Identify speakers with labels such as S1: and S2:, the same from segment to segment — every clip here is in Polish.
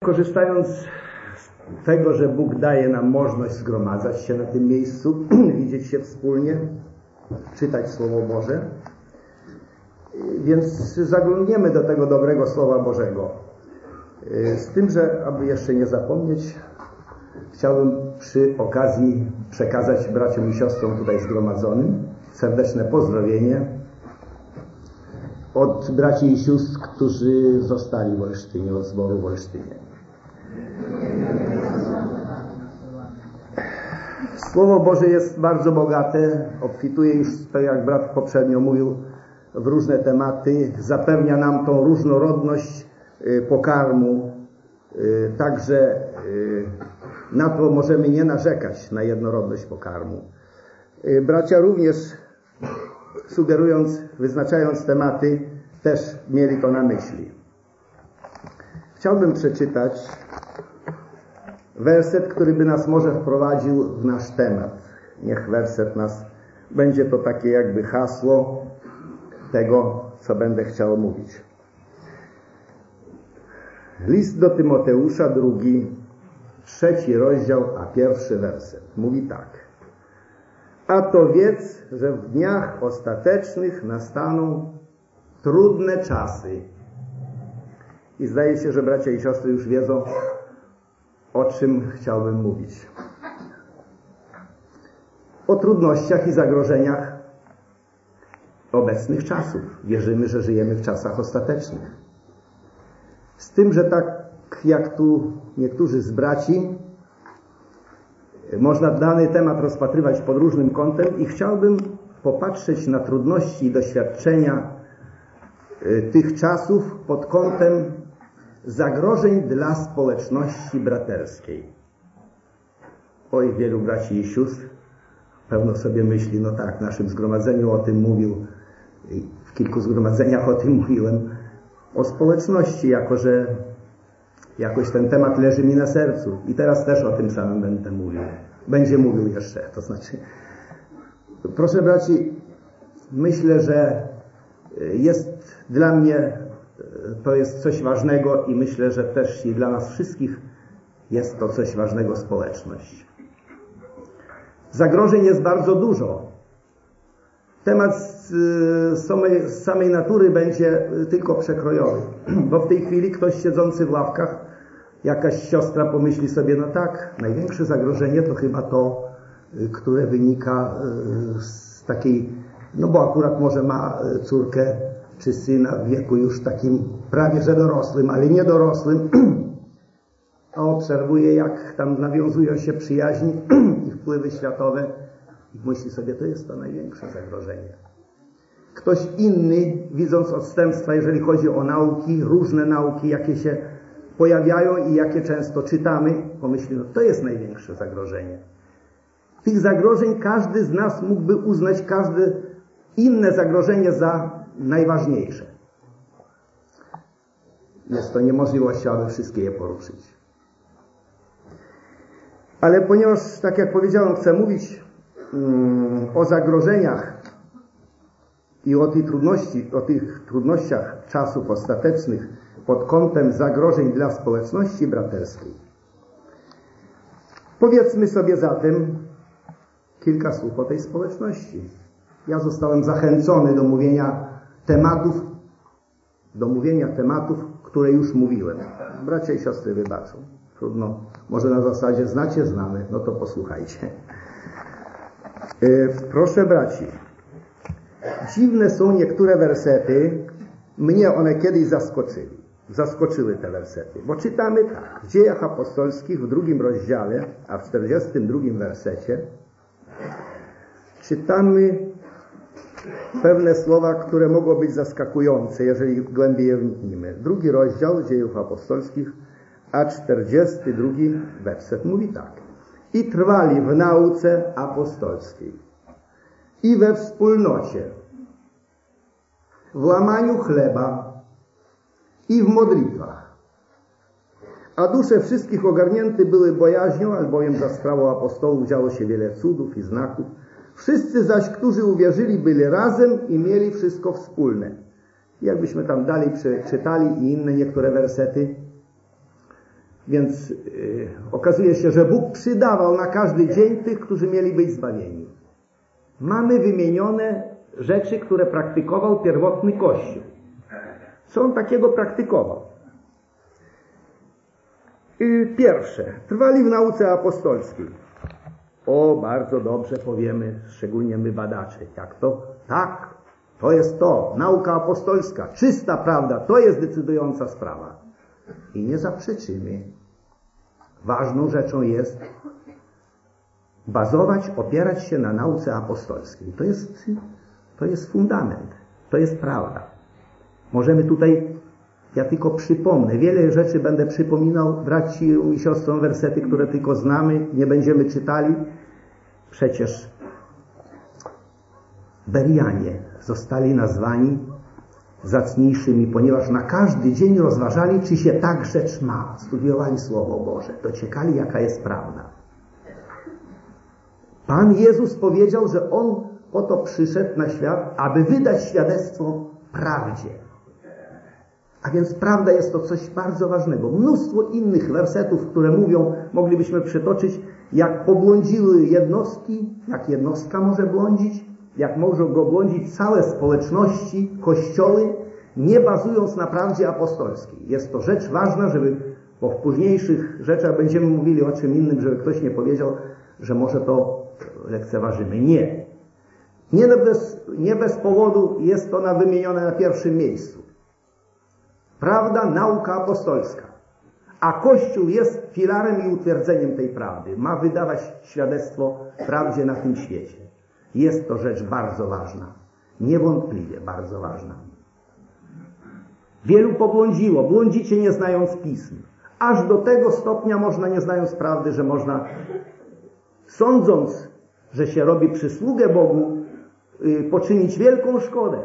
S1: Korzystając z tego, że Bóg daje nam możliwość zgromadzać się na tym miejscu, widzieć się wspólnie, czytać Słowo Boże, więc zaglądniemy do tego dobrego Słowa Bożego. Z tym, że aby jeszcze nie zapomnieć, chciałbym przy okazji przekazać braciom i siostrom tutaj zgromadzonym serdeczne pozdrowienie od braci i sióstr, którzy zostali w Olsztynie, od zboru w Olsztynie. Słowo Boże jest bardzo bogate, obfituje już, tak jak brat poprzednio mówił, w różne tematy, zapewnia nam tą różnorodność pokarmu, także na to możemy nie narzekać, na jednorodność pokarmu. Bracia również, sugerując, wyznaczając tematy, też mieli to na myśli. Chciałbym przeczytać werset, który by nas może wprowadził w nasz temat. Niech werset nas, będzie to takie jakby hasło tego, co będę chciał mówić. List do Tymoteusza, 3 rozdział, a 1 werset. Mówi tak. A to wiedz, że w dniach ostatecznych nastaną trudne czasy. I zdaje się, że bracia i siostry już wiedzą, o czym chciałbym mówić. O trudnościach i zagrożeniach obecnych czasów. Wierzymy, że żyjemy w czasach ostatecznych. Z tym, że tak jak tu niektórzy z braci, można dany temat rozpatrywać pod różnym kątem i chciałbym popatrzeć na trudności i doświadczenia tych czasów pod kątem zagrożeń dla społeczności braterskiej. Oj, wielu braci i sióstr pewno sobie myśli, no tak, w naszym zgromadzeniu o tym mówił, w kilku zgromadzeniach o tym mówiłem, o społeczności, jako że jakoś ten temat leży mi na sercu i teraz też o tym samym będę mówił. Będzie mówił jeszcze, to znaczy. Proszę braci, myślę, że jest dla mnie, to jest coś ważnego i myślę, że też i dla nas wszystkich jest to coś ważnego, społeczność. Zagrożeń jest bardzo dużo. Temat z samej natury będzie tylko przekrojowy, bo w tej chwili ktoś siedzący w ławkach, jakaś siostra pomyśli sobie, no tak, największe zagrożenie to chyba to, które wynika z takiej, no bo akurat może ma córkę czy syna w wieku już takim prawie że dorosłym, ale nie dorosłym, a obserwuje, jak tam nawiązują się przyjaźni i wpływy światowe i myśli sobie, to jest to największe zagrożenie. Ktoś inny, widząc odstępstwa, jeżeli chodzi o nauki, różne nauki, jakie się pojawiają i jakie często czytamy, pomyśli, no to jest największe zagrożenie. Tych zagrożeń każdy z nas mógłby uznać każde inne zagrożenie za najważniejsze. Jest to niemożliwość, aby wszystkie je poruszyć. Ale ponieważ, tak jak powiedziałem, chcę mówić o zagrożeniach i o tych trudnościach czasów ostatecznych pod kątem zagrożeń dla społeczności braterskiej, powiedzmy sobie zatem kilka słów o tej społeczności. Ja zostałem zachęcony do mówienia tematów, które już mówiłem. Bracia i siostry wybaczą. Trudno. Może na zasadzie znacie, znamy. No to posłuchajcie. Proszę braci. Dziwne są niektóre wersety. Mnie one kiedyś zaskoczyły te wersety. Bo czytamy tak. W Dziejach Apostolskich w 2 rozdziale, a w 42 wersecie czytamy pewne słowa, które mogą być zaskakujące, jeżeli głębiej je wnikniemy. 2 rozdział Dziejów Apostolskich, a 42 werset mówi tak. I trwali w nauce apostolskiej i we wspólnocie, w łamaniu chleba i w modlitwach. A dusze wszystkich ogarnięte były bojaźnią, albowiem za sprawą apostołów działo się wiele cudów i znaków. Wszyscy zaś, którzy uwierzyli, byli razem i mieli wszystko wspólne. Jakbyśmy tam dalej przeczytali i inne niektóre wersety, Więc okazuje się, że Bóg przydawał na każdy dzień tych, którzy mieli być zbawieni. Mamy wymienione rzeczy, które praktykował pierwotny Kościół. Co on takiego praktykował? Pierwsze, trwali w nauce apostolskiej. O, bardzo dobrze powiemy, szczególnie my badacze. Jak to? Tak, to jest to. Nauka apostolska, czysta prawda, to jest decydująca sprawa. I nie zaprzeczymy. Ważną rzeczą jest bazować, opierać się na nauce apostolskiej. To jest fundament. To jest prawda. Możemy tutaj, ja tylko przypomnę, wiele rzeczy będę przypominał braci i siostrom, wersety, które tylko znamy, nie będziemy czytali. Przecież Berianie zostali nazwani zacniejszymi, ponieważ na każdy dzień rozważali, czy się tak rzecz ma. Studiowali Słowo Boże, dociekali, jaka jest prawda. Pan Jezus powiedział, że On po to przyszedł na świat, aby wydać świadectwo prawdzie. A więc prawda jest to coś bardzo ważnego. Mnóstwo innych wersetów, które mówią, moglibyśmy przytoczyć, jak pobłądziły jednostki, jak jednostka może błądzić, jak mogą go błądzić całe społeczności, kościoły, nie bazując na prawdzie apostolskiej. Jest to rzecz ważna, żeby, bo w późniejszych rzeczach będziemy mówili o czym innym, żeby ktoś nie powiedział, że może to lekceważymy. Nie. Nie bez powodu jest to wymienione na pierwszym miejscu. Prawda, nauka apostolska. A Kościół jest filarem i utwierdzeniem tej prawdy. Ma wydawać świadectwo prawdzie na tym świecie. Jest to rzecz bardzo ważna. Niewątpliwie bardzo ważna. Wielu pobłądziło. Błądzicie nie znając pism. Aż do tego stopnia można, nie znając prawdy, że można, sądząc, że się robi przysługę Bogu, poczynić wielką szkodę.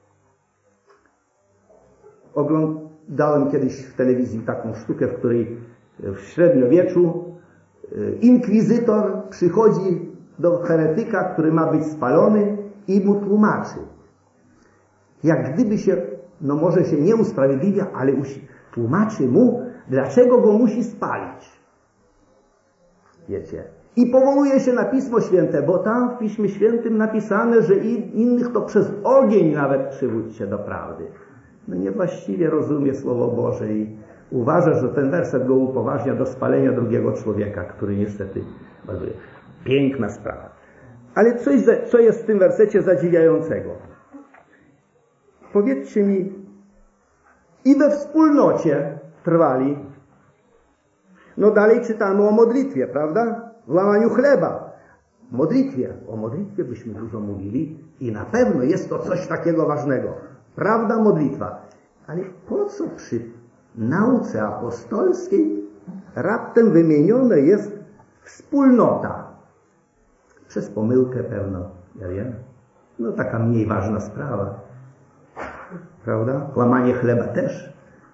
S1: Oglądałem kiedyś w telewizji taką sztukę, w której w średniowieczu inkwizytor przychodzi do heretyka, który ma być spalony, i mu tłumaczy. Jak gdyby się, no może się nie usprawiedliwia, ale tłumaczy mu, dlaczego go musi spalić. Wiecie? I powołuje się na Pismo Święte, bo tam w Piśmie Świętym napisane, że innych to przez ogień nawet przywódźcie do prawdy. No niewłaściwie rozumie Słowo Boże i uważa, że ten werset go upoważnia do spalenia drugiego człowieka, który niestety bazuje. Piękna sprawa. Ale co jest w tym wersecie zadziwiającego? Powiedzcie mi, i we wspólnocie trwali. No dalej czytamy o modlitwie, prawda? W łamaniu chleba. O modlitwie byśmy dużo mówili i na pewno jest to coś takiego ważnego. Prawda, modlitwa. Ale po co przy nauce apostolskiej raptem wymienione jest wspólnota? Przez pomyłkę pewno, ja wiem. No taka mniej ważna sprawa. Prawda? Łamanie chleba też?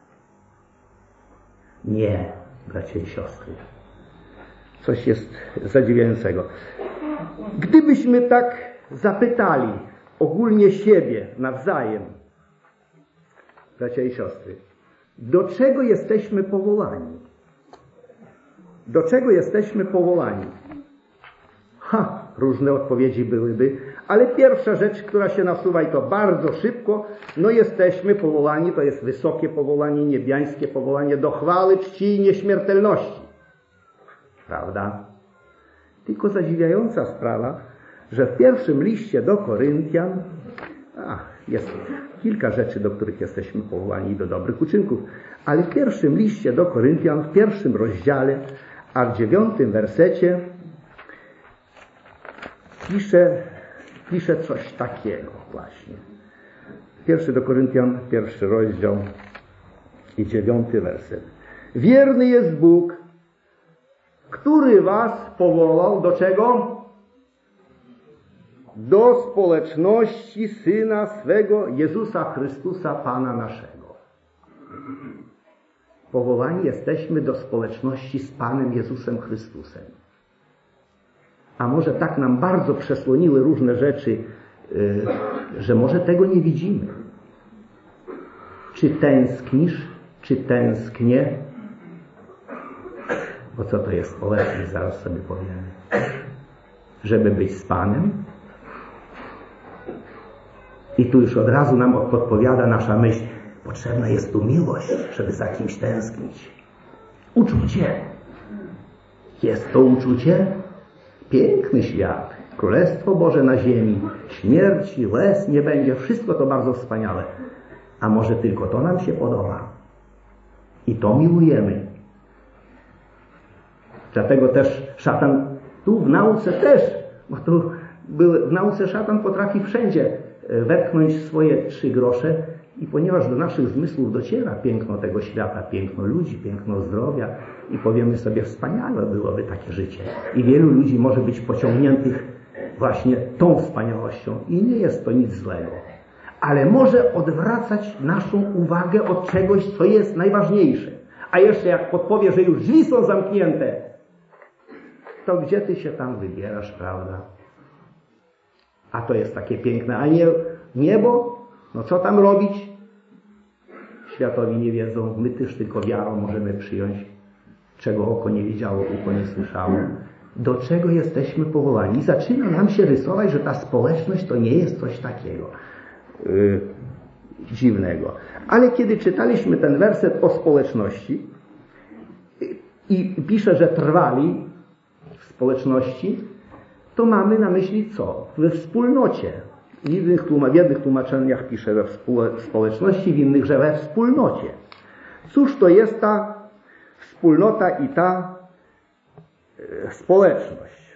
S1: Nie, bracia i siostry. Coś jest zadziwiającego. Gdybyśmy tak zapytali ogólnie siebie nawzajem, bracia i siostry, do czego jesteśmy powołani? Do czego jesteśmy powołani? Różne odpowiedzi byłyby, ale pierwsza rzecz, która się nasuwa, i to bardzo szybko, no jesteśmy powołani, to jest wysokie powołanie, niebiańskie powołanie do chwały, czci i nieśmiertelności. Prawda? Tylko zadziwiająca sprawa, że w pierwszym liście do Koryntian, jest kilka rzeczy, do których jesteśmy powołani, do dobrych uczynków, ale w pierwszym liście do Koryntian, w pierwszym rozdziale, a w 9 wersecie pisze coś takiego właśnie. 1 do Koryntian, 1 rozdział i 9 werset. Wierny jest Bóg, który was powołał do czego? Do społeczności Syna swego, Jezusa Chrystusa, Pana naszego. Powołani jesteśmy do społeczności z Panem Jezusem Chrystusem. A może tak nam bardzo przesłoniły różne rzeczy, że może tego nie widzimy. Czy tęsknisz, czy tęsknię Bo co to jest społeczność, zaraz sobie powiemy. Żeby być z Panem. I tu już od razu nam podpowiada nasza myśl. Potrzebna jest tu miłość, żeby za kimś tęsknić. Uczucie. Jest to uczucie? Piękny świat. Królestwo Boże na ziemi. Śmierci, łez nie będzie. Wszystko to bardzo wspaniałe. A może tylko to nam się podoba. I to miłujemy. Dlatego też szatan tu w nauce też, bo tu w nauce szatan potrafi wszędzie wepchnąć swoje 3 grosze i ponieważ do naszych zmysłów dociera piękno tego świata, piękno ludzi, piękno zdrowia i powiemy sobie, wspaniałe byłoby takie życie. I wielu ludzi może być pociągniętych właśnie tą wspaniałością i nie jest to nic złego. Ale może odwracać naszą uwagę od czegoś, co jest najważniejsze. A jeszcze jak podpowie, że już drzwi są zamknięte, to gdzie ty się tam wybierasz, prawda? A to jest takie piękne, a nie niebo? No co tam robić? Światowi nie wiedzą, my też tylko wiarą możemy przyjąć, czego oko nie widziało, ucho nie słyszało. Do czego jesteśmy powołani? Zaczyna nam się rysować, że ta społeczność to nie jest coś takiego dziwnego. Ale kiedy czytaliśmy ten werset o społeczności i pisze, że trwali w społeczności, to mamy na myśli co? We wspólnocie. W jednych tłumaczeniach pisze we społeczności, w innych, że we wspólnocie. Cóż to jest ta wspólnota i ta społeczność?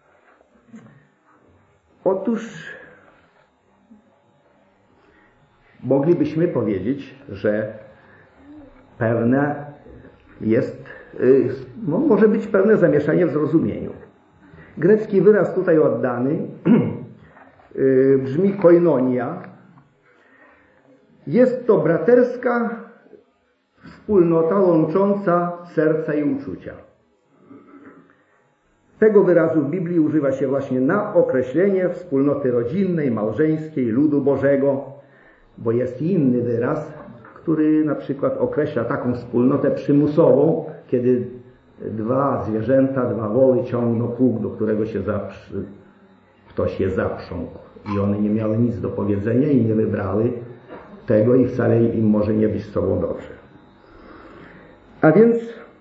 S1: Otóż moglibyśmy powiedzieć, że pewne jest, może być pewne zamieszanie w zrozumieniu. Grecki wyraz tutaj oddany brzmi koinonia. Jest to braterska wspólnota łącząca serca i uczucia. Tego wyrazu w Biblii używa się właśnie na określenie wspólnoty rodzinnej, małżeńskiej, ludu Bożego, bo jest inny wyraz, który na przykład określa taką wspólnotę przymusową, kiedy 2 zwierzęta, 2 woły ciągną pług, do którego się ktoś je zaprzągł. I one nie miały nic do powiedzenia i nie wybrały tego i wcale im może nie być z sobą dobrze. A więc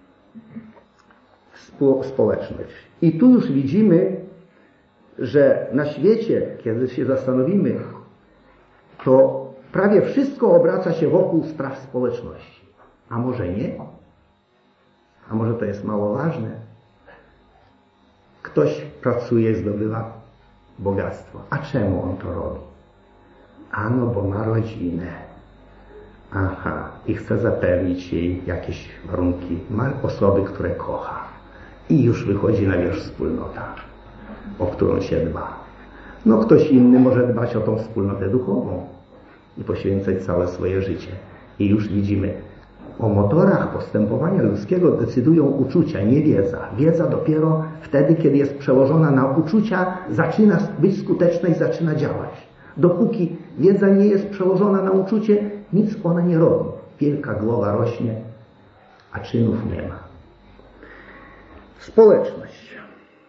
S1: społeczność. I tu już widzimy, że na świecie, kiedy się zastanowimy, to prawie wszystko obraca się wokół spraw społeczności. A może nie? A może to jest mało ważne? Ktoś pracuje, zdobywa bogactwo. A czemu on to robi? Ano, bo ma rodzinę. Aha, i chce zapewnić jej jakieś warunki. Ma osoby, które kocha. I już wychodzi na wierzch wspólnota, o którą się dba. No ktoś inny może dbać o tą wspólnotę duchową i poświęcać całe swoje życie. I już widzimy, o motorach postępowania ludzkiego decydują uczucia, nie wiedza. Wiedza dopiero wtedy, kiedy jest przełożona na uczucia, zaczyna być skuteczna i zaczyna działać. Dopóki wiedza nie jest przełożona na uczucie, nic ona nie robi. Wielka głowa rośnie, a czynów nie ma. Społeczność.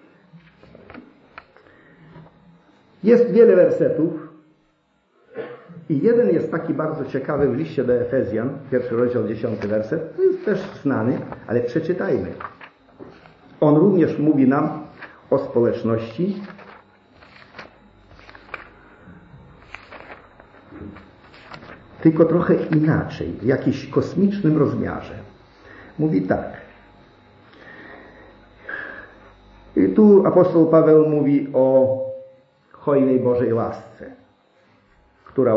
S1: Jest wiele wersetów i jeden jest taki bardzo ciekawy w liście do Efezjan, 1 rozdział 10 werset. To jest też znany, ale przeczytajmy. On również mówi nam o społeczności. Tylko trochę inaczej, w jakimś kosmicznym rozmiarze. Mówi tak. I tu apostoł Paweł mówi o hojnej Bożej łasce, która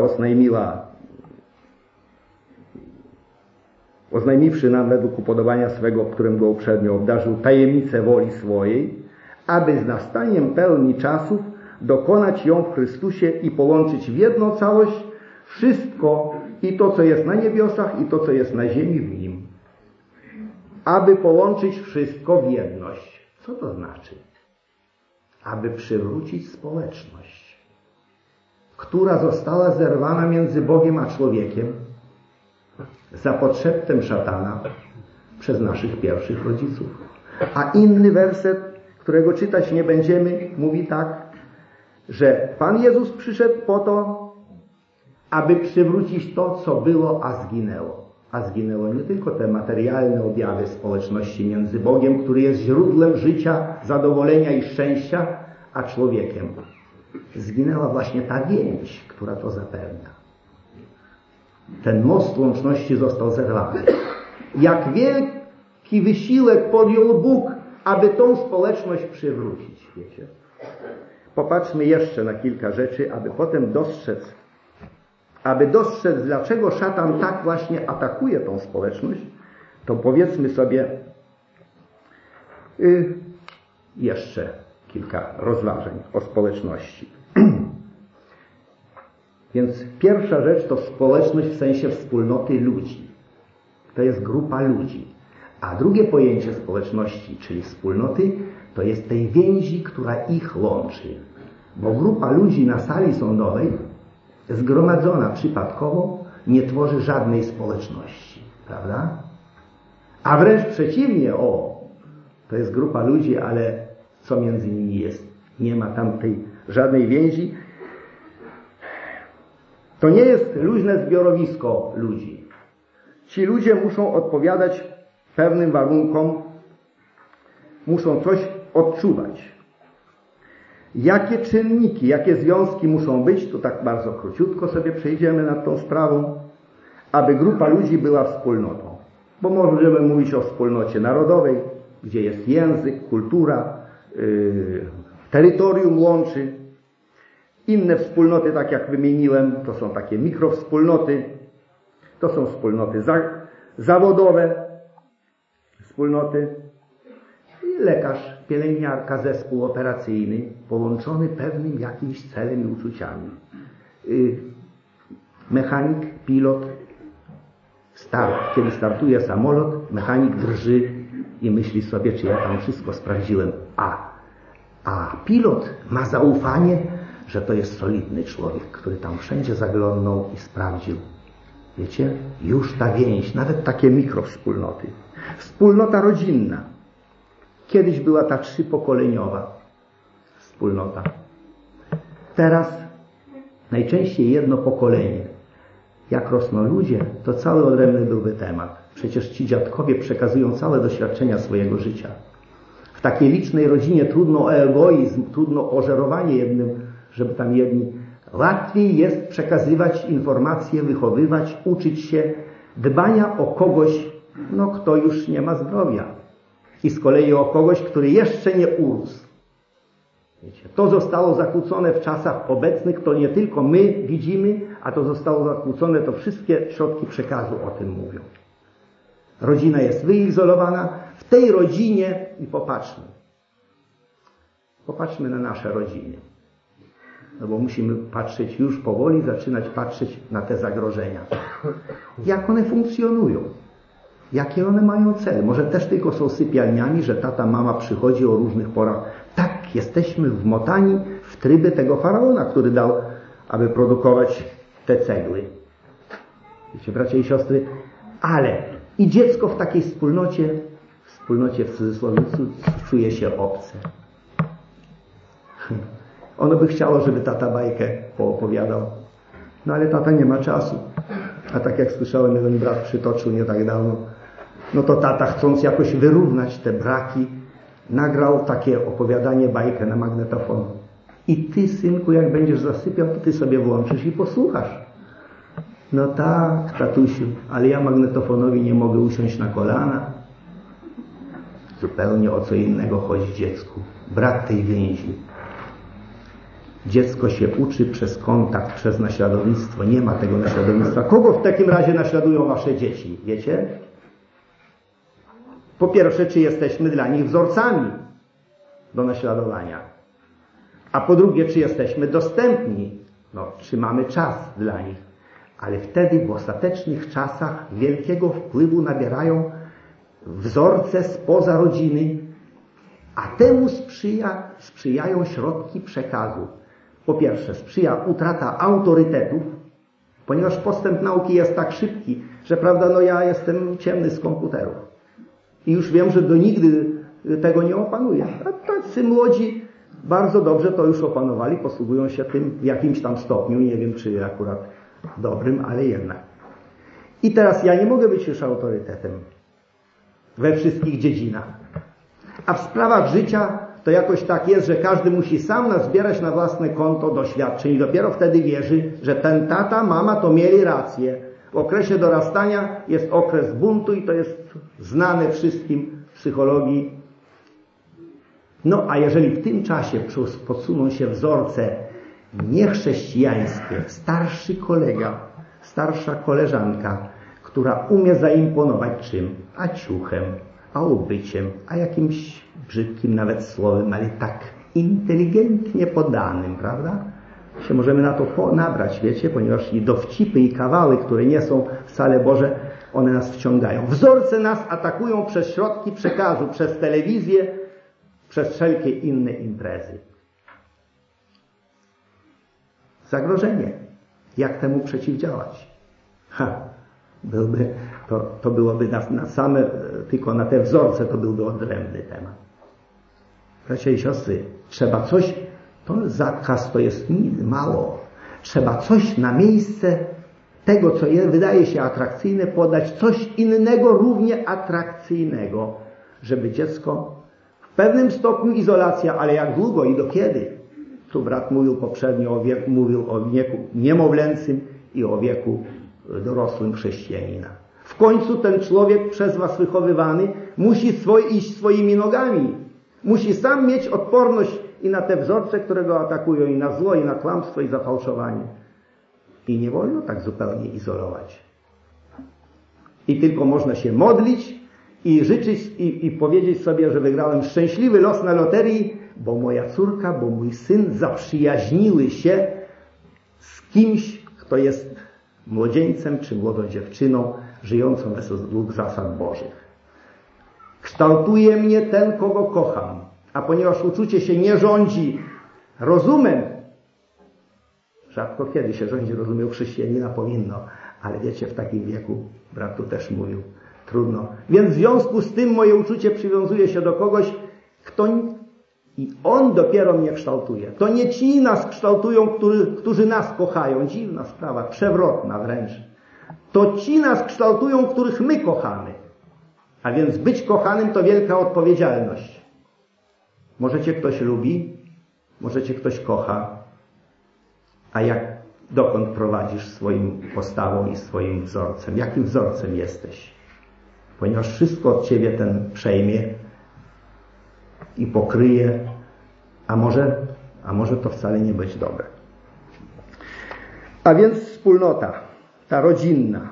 S1: oznajmiwszy nam według upodobania swego, którym go uprzednio obdarzył, tajemnicę woli swojej, aby z nastaniem pełni czasów dokonać ją w Chrystusie i połączyć w jedną całość wszystko, i to, co jest na niebiosach, i to, co jest na ziemi w Nim. Aby połączyć wszystko w jedność. Co to znaczy? Aby przywrócić społeczność, która została zerwana między Bogiem a człowiekiem za podszeptem szatana przez naszych pierwszych rodziców. A inny werset, którego czytać nie będziemy, mówi tak, że Pan Jezus przyszedł po to, aby przywrócić to, co było, a zginęło. A zginęło nie tylko te materialne objawy społeczności między Bogiem, który jest źródłem życia, zadowolenia i szczęścia, a człowiekiem. Zginęła właśnie ta więź, która to zapewnia. Ten most łączności został zerwany. Jak wielki wysiłek podjął Bóg, aby tą społeczność przywrócić, wiecie. Popatrzmy jeszcze na kilka rzeczy, aby potem dostrzec, dlaczego szatan tak właśnie atakuje tą społeczność, to powiedzmy sobie jeszcze kilka rozważań o społeczności. Więc pierwsza rzecz to społeczność w sensie wspólnoty ludzi. To jest grupa ludzi. A drugie pojęcie społeczności, czyli wspólnoty, to jest tej więzi, która ich łączy. Bo grupa ludzi na sali sądowej zgromadzona przypadkowo nie tworzy żadnej społeczności. Prawda? A wręcz przeciwnie, to jest grupa ludzi, ale co między nimi jest? Nie ma tam tej żadnej więzi. To nie jest luźne zbiorowisko ludzi. Ci ludzie muszą odpowiadać pewnym warunkom, muszą coś odczuwać. Jakie czynniki, jakie związki muszą być, to tak bardzo króciutko sobie przejdziemy nad tą sprawą, aby grupa ludzi była wspólnotą. Bo możemy mówić o wspólnocie narodowej, gdzie jest język, kultura, terytorium łączy. Inne wspólnoty, tak jak wymieniłem, to są takie mikrowspólnoty, to są wspólnoty zawodowe, wspólnoty. I lekarz, pielęgniarka, zespół operacyjny, połączony pewnym jakimś celem i uczuciami. Mechanik, pilot, kiedy startuje samolot, mechanik drży i myśli sobie, czy ja tam wszystko sprawdziłem. A pilot ma zaufanie, że to jest solidny człowiek, który tam wszędzie zaglądnął i sprawdził. Wiecie, już ta więź, nawet takie mikrowspólnoty. Wspólnota rodzinna. Kiedyś była ta 3-pokoleniowa wspólnota. Teraz najczęściej jedno pokolenie. Jak rosną ludzie, to cały odrębny byłby temat. Przecież ci dziadkowie przekazują całe doświadczenia swojego życia. W takiej licznej rodzinie trudno o egoizm, trudno o żerowanie jednym, żeby tam jedni. Łatwiej jest przekazywać informacje, wychowywać, uczyć się dbania o kogoś, kto już nie ma zdrowia. I z kolei o kogoś, który jeszcze nie urósł. Wiecie, to zostało zakłócone w czasach obecnych, to nie tylko my widzimy, a to zostało zakłócone, to wszystkie środki przekazu o tym mówią. Rodzina jest wyizolowana. W tej rodzinie, i popatrzmy na nasze rodziny. Bo musimy patrzeć już powoli, zaczynać patrzeć na te zagrożenia. Jak one funkcjonują? Jakie one mają cel? Może też tylko są sypialniami, że tata, mama przychodzi o różnych porach. Tak, jesteśmy wmotani w tryby tego faraona, który dał, aby produkować te cegły. Wiecie, bracia i siostry, ale i dziecko w takiej wspólnocie w cudzysłowie, czuje się obce. Ono by chciało, żeby tata bajkę poopowiadał. Ale tata nie ma czasu. A tak jak słyszałem, jeden brat przytoczył nie tak dawno, to tata, chcąc jakoś wyrównać te braki, nagrał takie opowiadanie, bajkę na magnetofon. I ty, synku, jak będziesz zasypiał, to ty sobie włączysz i posłuchasz. Tak, tatusiu, ale ja magnetofonowi nie mogę usiąść na kolana. Zupełnie o co innego chodzi dziecku. Brak tej więzi. Dziecko się uczy przez kontakt, przez naśladownictwo. Nie ma tego naśladownictwa. Kogo w takim razie naśladują wasze dzieci? Wiecie? Po pierwsze, czy jesteśmy dla nich wzorcami do naśladowania? A po drugie, czy jesteśmy dostępni? Czy mamy czas dla nich? Ale wtedy w ostatecznych czasach wielkiego wpływu nabierają wzorce spoza rodziny, a temu sprzyjają środki przekazu. Po pierwsze, sprzyja utrata autorytetów, ponieważ postęp nauki jest tak szybki, że ja jestem ciemny z komputerów. I już wiem, że do nigdy tego nie opanuje. A tacy młodzi bardzo dobrze to już opanowali, posługują się tym w jakimś tam stopniu, nie wiem czy akurat dobrym, ale jednak. I teraz ja nie mogę być już autorytetem we wszystkich dziedzinach. A w sprawach życia to jakoś tak jest, że każdy musi sam nazbierać na własne konto doświadczeń i dopiero wtedy wierzy, że ten tata, mama to mieli rację. W okresie dorastania jest okres buntu i to jest znane wszystkim w psychologii. No a jeżeli w tym czasie podsuną się wzorce niechrześcijańskie, starszy kolega, starsza koleżanka, która umie zaimponować czym? A ciuchem, a ubyciem, a jakimś brzydkim nawet słowem, ale tak inteligentnie podanym, prawda? Się możemy na to nabrać, wiecie, ponieważ i dowcipy, i kawały, które nie są wcale Boże, one nas wciągają. Wzorce nas atakują przez środki przekazu, przez telewizję, przez wszelkie inne imprezy. Zagrożenie. Jak temu przeciwdziałać? To byłoby na same, tylko na te wzorce to byłby odrębny temat. Bracia i siostry, trzeba coś, to zakaz to jest mało. Trzeba coś na miejsce tego, co wydaje się atrakcyjne, podać coś innego, równie atrakcyjnego, żeby dziecko w pewnym stopniu izolacja, ale jak długo i do kiedy? Tu brat mówił poprzednio mówił o wieku niemowlęcym i o wieku dorosłym chrześcijanina. W końcu ten człowiek przez was wychowywany musi iść swoimi nogami. Musi sam mieć odporność i na te wzorce, które go atakują, i na zło, i na kłamstwo, i zafałszowanie. I nie wolno tak zupełnie izolować. I tylko można się modlić i życzyć i powiedzieć sobie, że wygrałem szczęśliwy los na loterii, bo moja córka, bo mój syn zaprzyjaźniły się z kimś, kto jest młodzieńcem czy młodą dziewczyną żyjącą według zasad Bożych. Kształtuje mnie ten, kogo kocham. A ponieważ uczucie się nie rządzi rozumem, rzadko kiedy się rządzi rozumem chrześcijanina, powinno, ale wiecie, w takim wieku, brat tu też mówił, trudno. Więc w związku z tym moje uczucie przywiązuje się do kogoś, kto i on dopiero mnie kształtuje. To nie ci nas kształtują, którzy nas kochają. Dziwna sprawa, przewrotna wręcz. To ci nas kształtują, których my kochamy. A więc być kochanym to wielka odpowiedzialność. Może cię ktoś lubi, może cię ktoś kocha, a dokąd prowadzisz swoim postawą i swoim wzorcem? Jakim wzorcem jesteś? Ponieważ wszystko od ciebie ten przejmie i pokryje, a może to wcale nie być dobre. A więc wspólnota, ta rodzinna.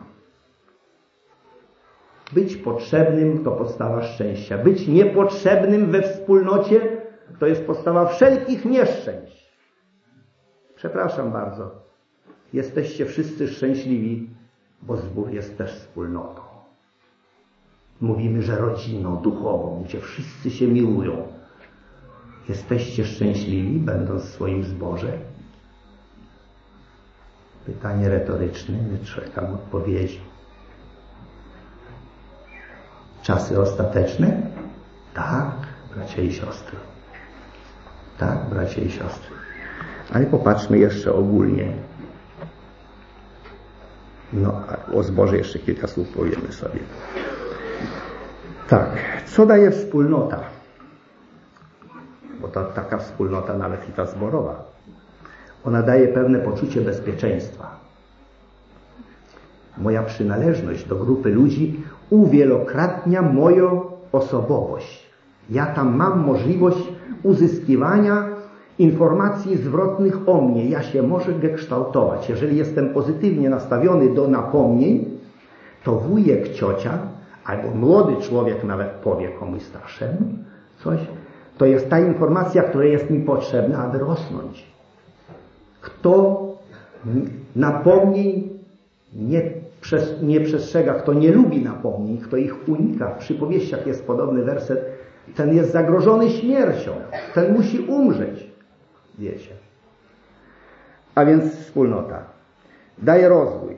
S1: Być potrzebnym to podstawa szczęścia. Być niepotrzebnym we wspólnocie to jest podstawa wszelkich nieszczęść. Przepraszam bardzo. Jesteście wszyscy szczęśliwi, bo zbór jest też wspólnotą. Mówimy, że rodziną duchową, gdzie wszyscy się miłują. Jesteście szczęśliwi, będąc w swoim zborze? Pytanie retoryczne, nie czekam odpowiedzi. Czasy ostateczne? Tak, bracia i siostry. Tak, bracia i siostry. Ale popatrzmy jeszcze ogólnie. No, o zborze jeszcze kilka słów powiemy sobie. Tak, co daje wspólnota? Bo to taka wspólnota, nawet i ta zborowa. Ona daje pewne poczucie bezpieczeństwa. Moja przynależność do grupy ludzi uwielokrotnia moją osobowość. Ja tam mam możliwość uzyskiwania informacji zwrotnych o mnie. Ja się mogę kształtować. Jeżeli jestem pozytywnie nastawiony do napomnień, to wujek, ciocia, albo młody człowiek nawet powie komuś starszemu coś, to jest ta informacja, która jest mi potrzebna, aby rosnąć. Kto napomnień nie przestrzega, kto nie lubi napomnień, kto ich unika, w przypowieściach jest podobny werset, ten jest zagrożony śmiercią, ten musi umrzeć. Wiecie. A więc wspólnota daje rozwój.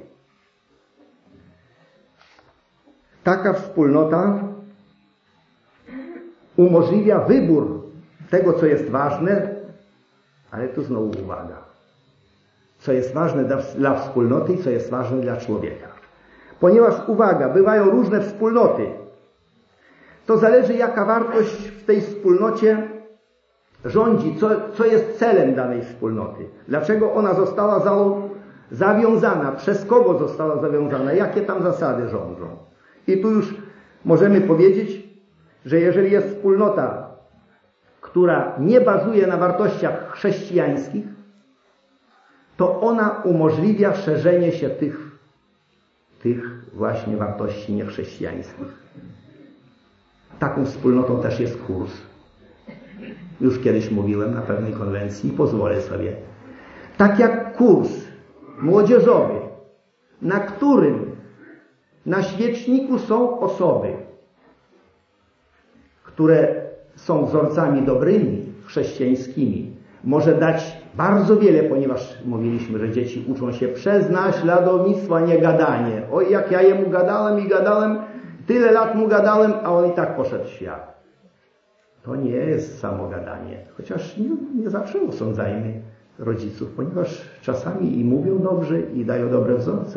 S1: Taka wspólnota umożliwia wybór tego, co jest ważne, ale tu znowu uwaga. Co jest ważne dla wspólnoty i co jest ważne dla człowieka. Ponieważ, uwaga, bywają różne wspólnoty, to zależy, jaka wartość w tej wspólnocie rządzi, co jest celem danej wspólnoty. Dlaczego ona została zawiązana, przez kogo została zawiązana, jakie tam zasady rządzą. I tu już możemy powiedzieć, że jeżeli jest wspólnota, która nie bazuje na wartościach chrześcijańskich, to ona umożliwia szerzenie się tych właśnie wartości niechrześcijańskich. Taką wspólnotą też jest kurs. Już kiedyś mówiłem na pewnej konwencji i pozwolę sobie. Tak jak kurs młodzieżowy, na którym na świeczniku są osoby, które są wzorcami dobrymi, chrześcijańskimi, może dać bardzo wiele, ponieważ mówiliśmy, że dzieci uczą się przez naśladownictwo, a nie gadanie. Oj, jak ja jemu gadałem, tyle lat mu gadałem, a on i tak poszedł w świat. To nie jest samo gadanie, chociaż nie zawsze osądzajmy rodziców, ponieważ czasami i mówią dobrze, i dają dobre wzorce.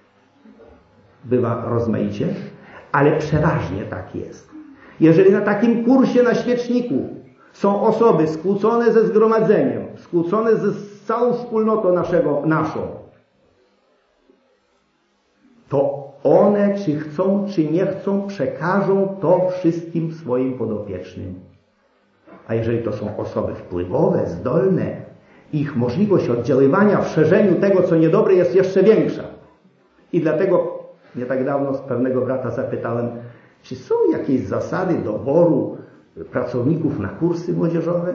S1: Bywa rozmaicie, ale przeważnie tak jest. Jeżeli na takim kursie na świeczniku są osoby skłócone ze zgromadzeniem, skłócone z całą wspólnotą naszą, to one, czy chcą, czy nie chcą, przekażą to wszystkim swoim podopiecznym. A jeżeli to są osoby wpływowe, zdolne, ich możliwość oddziaływania w szerzeniu tego, co niedobre, jest jeszcze większa. I dlatego nie tak dawno z pewnego brata zapytałem, czy są jakieś zasady doboru pracowników na kursy młodzieżowe?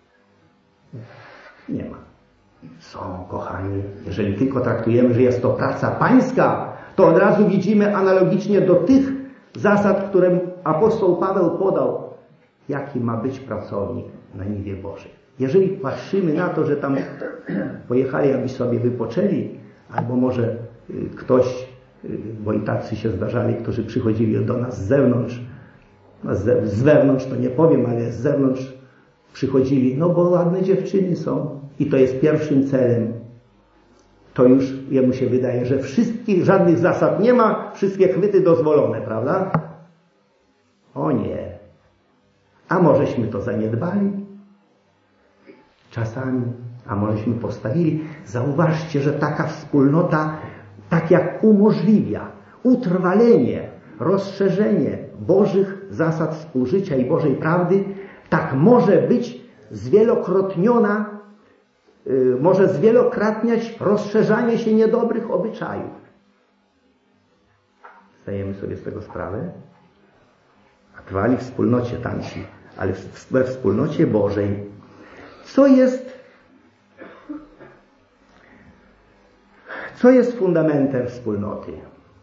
S1: Nie ma. Są, kochani. Jeżeli tylko traktujemy, że jest to praca pańska, to od razu widzimy analogicznie do tych zasad, które apostoł Paweł podał, jaki ma być pracownik na niwie Bożej. Jeżeli patrzymy na to, że tam pojechali, aby sobie wypoczęli, albo może ktoś, bo i tacy się zdarzali, którzy przychodzili do nas z zewnątrz, z wewnątrz to nie powiem, ale z zewnątrz przychodzili, no bo ładne dziewczyny są i to jest pierwszym celem. To już jemu się wydaje, że żadnych zasad nie ma, wszystkie chwyty dozwolone, prawda? O nie. A możeśmy to zaniedbali? Czasami, a możeśmy postawili. Zauważcie, że taka wspólnota, tak jak umożliwia utrwalenie, rozszerzenie Bożych zasad współżycia i Bożej prawdy, tak może być zwielokrotniona, może zwielokrotniać rozszerzanie się niedobrych obyczajów. Zdajemy sobie z tego sprawę? A trwali w wspólnocie tamci, ale we wspólnocie Bożej. Co jest fundamentem wspólnoty?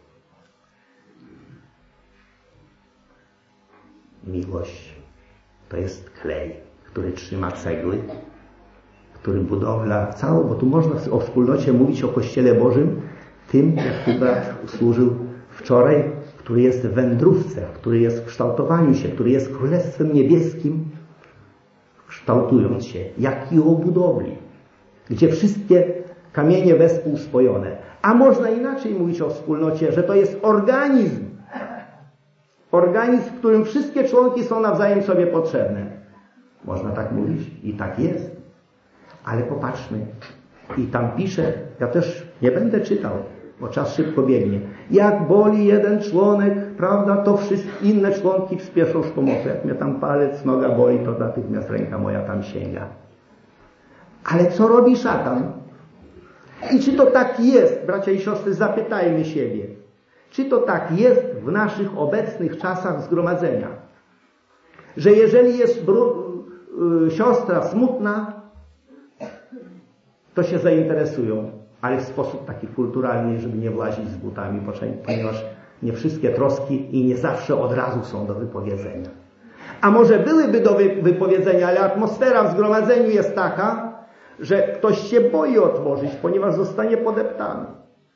S1: Miłość. To jest klej, który trzyma cegły, który budowla całą, bo tu można o wspólnocie mówić o Kościele Bożym, tym, jak tu brat służył wczoraj, który jest w wędrówce, który jest w kształtowaniu się, który jest Królestwem Niebieskim, kształtując się, jak i o budowli, gdzie wszystkie kamienie wespół spojone. A można inaczej mówić o wspólnocie, że to jest organizm. Organizm, w którym wszystkie członki są nawzajem sobie potrzebne. Można tak mówić i tak jest. Ale popatrzmy. I tam pisze, ja też nie będę czytał, bo czas szybko biegnie. Jak boli jeden członek, prawda, to wszystkie inne członki wspieszą z pomocą. Jak mnie tam palec, noga boli, to natychmiast ręka moja tam sięga. Ale co robi szatan? I czy to tak jest, bracia i siostry, zapytajmy siebie. Czy to tak jest w naszych obecnych czasach zgromadzenia? Że jeżeli jest siostra smutna, to się zainteresują, ale w sposób taki kulturalny, żeby nie włazić z butami, ponieważ nie wszystkie troski i nie zawsze od razu są do wypowiedzenia. A może byłyby do wypowiedzenia, ale atmosfera w zgromadzeniu jest taka, że ktoś się boi otworzyć, ponieważ zostanie podeptany.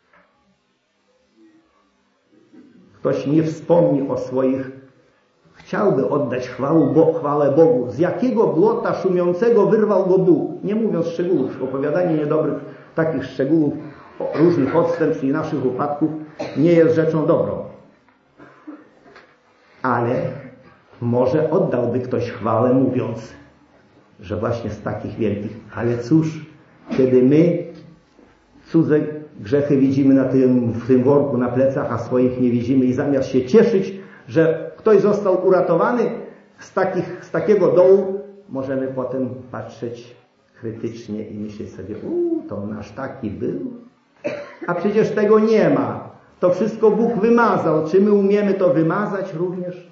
S1: Ktoś nie wspomni o swoich chciałby oddać chwałę Bogu. Z jakiego błota szumiącego wyrwał go Bóg? Nie mówiąc szczegółów, opowiadanie niedobrych takich szczegółów, różnych odstępstw i naszych upadków nie jest rzeczą dobrą. Ale może oddałby ktoś chwałę, mówiąc, że właśnie z takich wielkich. Ale cóż, kiedy my cudze grzechy widzimy w tym worku na plecach, a swoich nie widzimy i zamiast się cieszyć, że ktoś został uratowany z takiego dołu, możemy potem patrzeć krytycznie i myśleć sobie, to nasz taki był. A przecież tego nie ma. To wszystko Bóg wymazał. Czy my umiemy to wymazać również?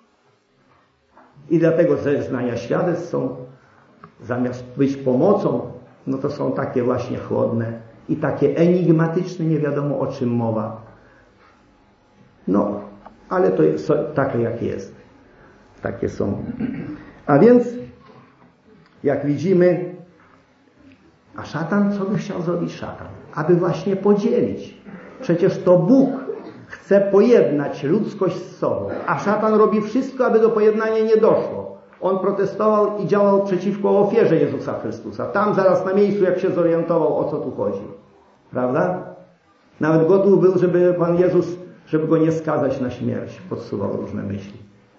S1: I dlatego zeznania świadectw są, zamiast być pomocą, no to są takie właśnie chłodne i takie enigmatyczne, nie wiadomo o czym mowa. No, ale to jest takie jak jest. Takie są. A więc, jak widzimy, a szatan, co by chciał zrobić szatan? Aby właśnie podzielić. Przecież to Bóg chce pojednać ludzkość z sobą, a szatan robi wszystko, aby do pojednania nie doszło. On protestował i działał przeciwko ofierze Jezusa Chrystusa. Tam zaraz na miejscu, jak się zorientował, o co tu chodzi. Prawda? Nawet gotów był, żeby Pan Jezus, żeby go nie skazać na śmierć. Podsuwał różne myśli.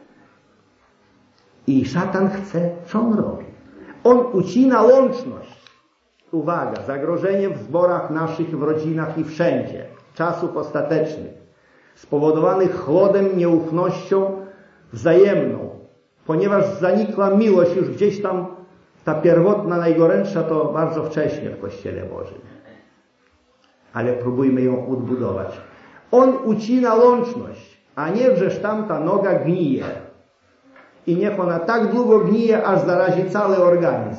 S1: I szatan chce, co on robi? On ucina łączność. Uwaga, zagrożenie w zborach naszych, w rodzinach i wszędzie. Czasów ostatecznych. Spowodowanych chłodem, nieufnością wzajemną. Ponieważ zanikła miłość już gdzieś tam, ta pierwotna, najgorętsza, to bardzo wcześnie w Kościele Bożym. Ale próbujmy ją odbudować. On ucina łączność, a nie wrzesz tamta noga gnije. I niech ona tak długo gnije, aż zarazi cały organizm.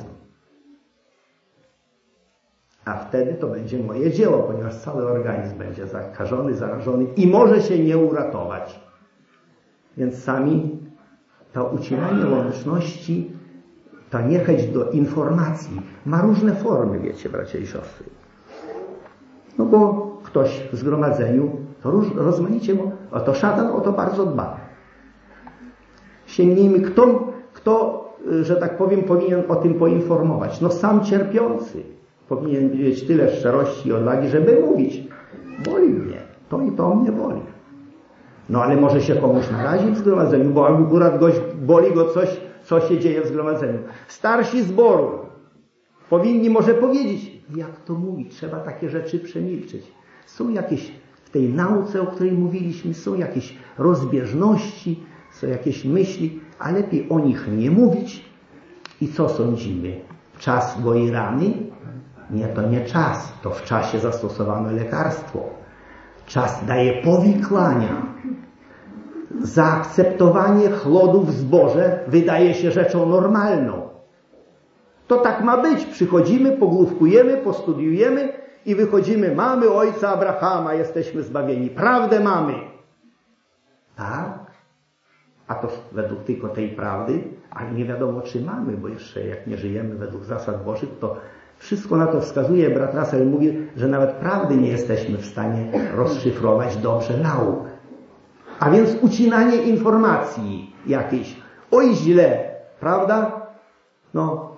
S1: A wtedy to będzie moje dzieło, ponieważ cały organizm będzie zakażony, zarażony i może się nie uratować. Więc sami to ucinanie łączności, ta niechęć do informacji ma różne formy, wiecie, bracia i siostry. No bo ktoś w zgromadzeniu, to rozmaicie, a to szatan o to bardzo dba. Sięgnijmy, kto, że tak powiem, powinien o tym poinformować. No sam cierpiący powinien mieć tyle szczerości i odwagi, żeby mówić. Boli mnie, to i to mnie boli. No ale może się komuś narazi w zgromadzeniu, bo akurat boli go coś, co się dzieje w zgromadzeniu. Starsi zboru powinni może powiedzieć, jak to mówić, trzeba takie rzeczy przemilczeć. Są jakieś, w tej nauce, o której mówiliśmy, są jakieś rozbieżności, są jakieś myśli, a lepiej o nich nie mówić. I co sądzimy? Czas goi rany? Nie, to nie czas. To w czasie zastosowano lekarstwo. Czas daje powikłania. Zaakceptowanie chłodu w zborze wydaje się rzeczą normalną. To tak ma być. Przychodzimy, pogłówkujemy, postudiujemy i wychodzimy. Mamy ojca Abrahama, jesteśmy zbawieni. Prawdę mamy. Tak? A to według tylko tej prawdy, ale nie wiadomo, czy mamy, bo jeszcze jak nie żyjemy według zasad Bożych, to wszystko na to wskazuje. Brat Russell mówi, że nawet prawdy nie jesteśmy w stanie rozszyfrować dobrze nauk. A więc ucinanie informacji jakiejś. Oj źle, prawda? No,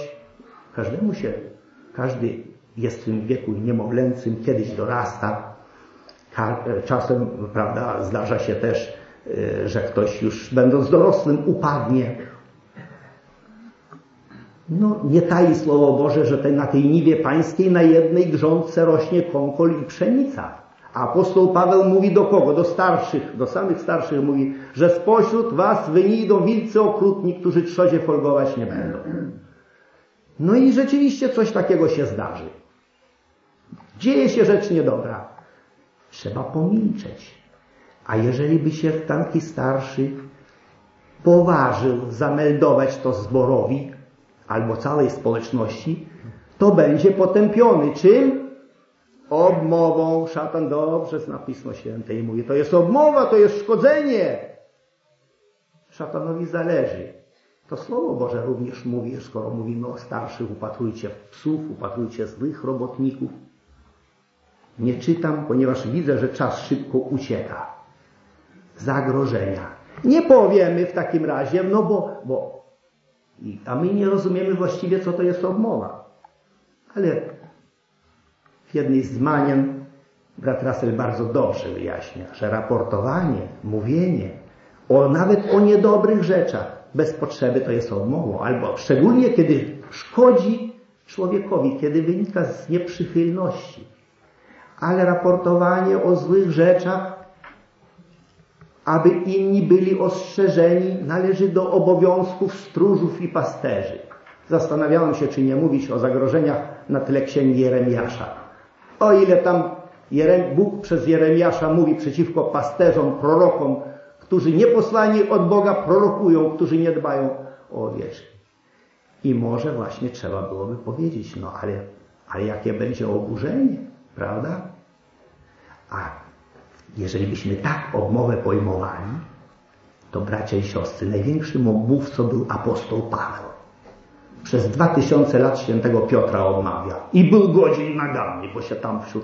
S1: każdy jest w tym wieku niemowlęcym, kiedyś dorasta. Czasem, prawda, zdarza się też, że ktoś już będąc dorosłym upadnie. No, nie tai Słowo Boże, że na tej niwie pańskiej na jednej grządce rośnie kąkol i pszenica. A apostoł Paweł mówi do kogo? Do starszych, do samych starszych mówi, że spośród was wyjdą wilcy okrutni, którzy trzodzie folgować nie będą. No i rzeczywiście coś takiego się zdarzy. Dzieje się rzecz niedobra. Trzeba pomilczeć. A jeżeli by się taki starszy poważył zameldować to zborowi albo całej społeczności, to będzie potępiony. Czym? Obmową. Szatan dobrze zna Pismo Święte i mówi, to jest obmowa, to jest szkodzenie. Szatanowi zależy. To Słowo Boże również mówi, skoro mówimy o starszych, upatrujcie psów, upatrujcie złych robotników. Nie czytam, ponieważ widzę, że czas szybko ucieka. Zagrożenia. Nie powiemy w takim razie, no a my nie rozumiemy właściwie, co to jest obmowa. Ale w jednej z manien brat Russell bardzo dobrze wyjaśnia, że raportowanie, mówienie nawet o niedobrych rzeczach bez potrzeby to jest obmową, albo szczególnie kiedy szkodzi człowiekowi, kiedy wynika z nieprzychylności. Ale raportowanie o złych rzeczach, aby inni byli ostrzeżeni, należy do obowiązków stróżów i pasterzy. Zastanawiałem się, czy nie mówić o zagrożeniach na tle księgi Jeremiasza. O ile tam Bóg przez Jeremiasza mówi przeciwko pasterzom, prorokom, którzy nieposłani od Boga prorokują, którzy nie dbają o owieczki. I może właśnie trzeba byłoby powiedzieć, no ale jakie będzie oburzenie, prawda? A jeżeli byśmy tak obmowę pojmowali, to bracia i siostry, największym obmówcą był apostoł Paweł. Przez 2000 lat świętego Piotra odmawiał i był godzien naganny, bo się tam wśród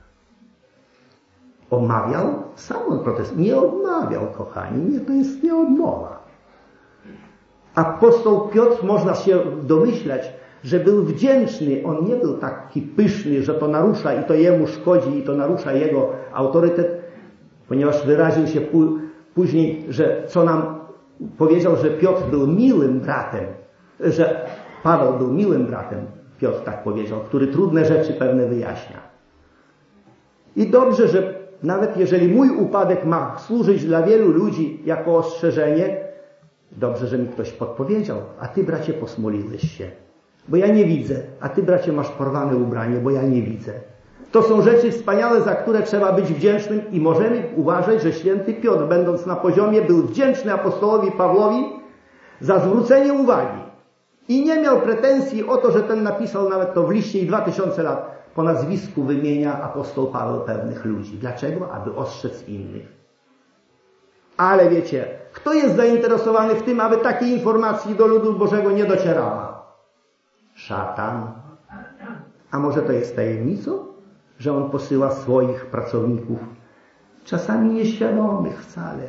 S1: odmawiał, sam on protest. Nie odmawiał, kochani, nie, to jest nie odmowa. Apostoł Piotr, można się domyślać, że był wdzięczny, on nie był taki pyszny, że to narusza i to jemu szkodzi i to narusza jego autorytet, ponieważ wyraził się później, że co nam powiedział, że Piotr był miłym bratem, że Paweł był miłym bratem, Piotr tak powiedział, który trudne rzeczy pewne wyjaśnia. I dobrze, że nawet jeżeli mój upadek ma służyć dla wielu ludzi jako ostrzeżenie, dobrze, że mi ktoś podpowiedział, a ty, bracie, posmoliłeś się, bo ja nie widzę, a ty, bracie, masz porwane ubranie, bo ja nie widzę. To są rzeczy wspaniałe, za które trzeba być wdzięcznym i możemy uważać, że święty Piotr, będąc na poziomie, był wdzięczny apostołowi Pawłowi za zwrócenie uwagi. I nie miał pretensji o to, że ten napisał nawet to w liście i 2000 lat po nazwisku wymienia apostoł Paweł pewnych ludzi. Dlaczego? Aby ostrzec innych. Ale wiecie, kto jest zainteresowany w tym, aby takiej informacji do ludu Bożego nie docierała? Szatan. A może to jest tajemnicą, że on posyła swoich pracowników, czasami nieświadomych wcale.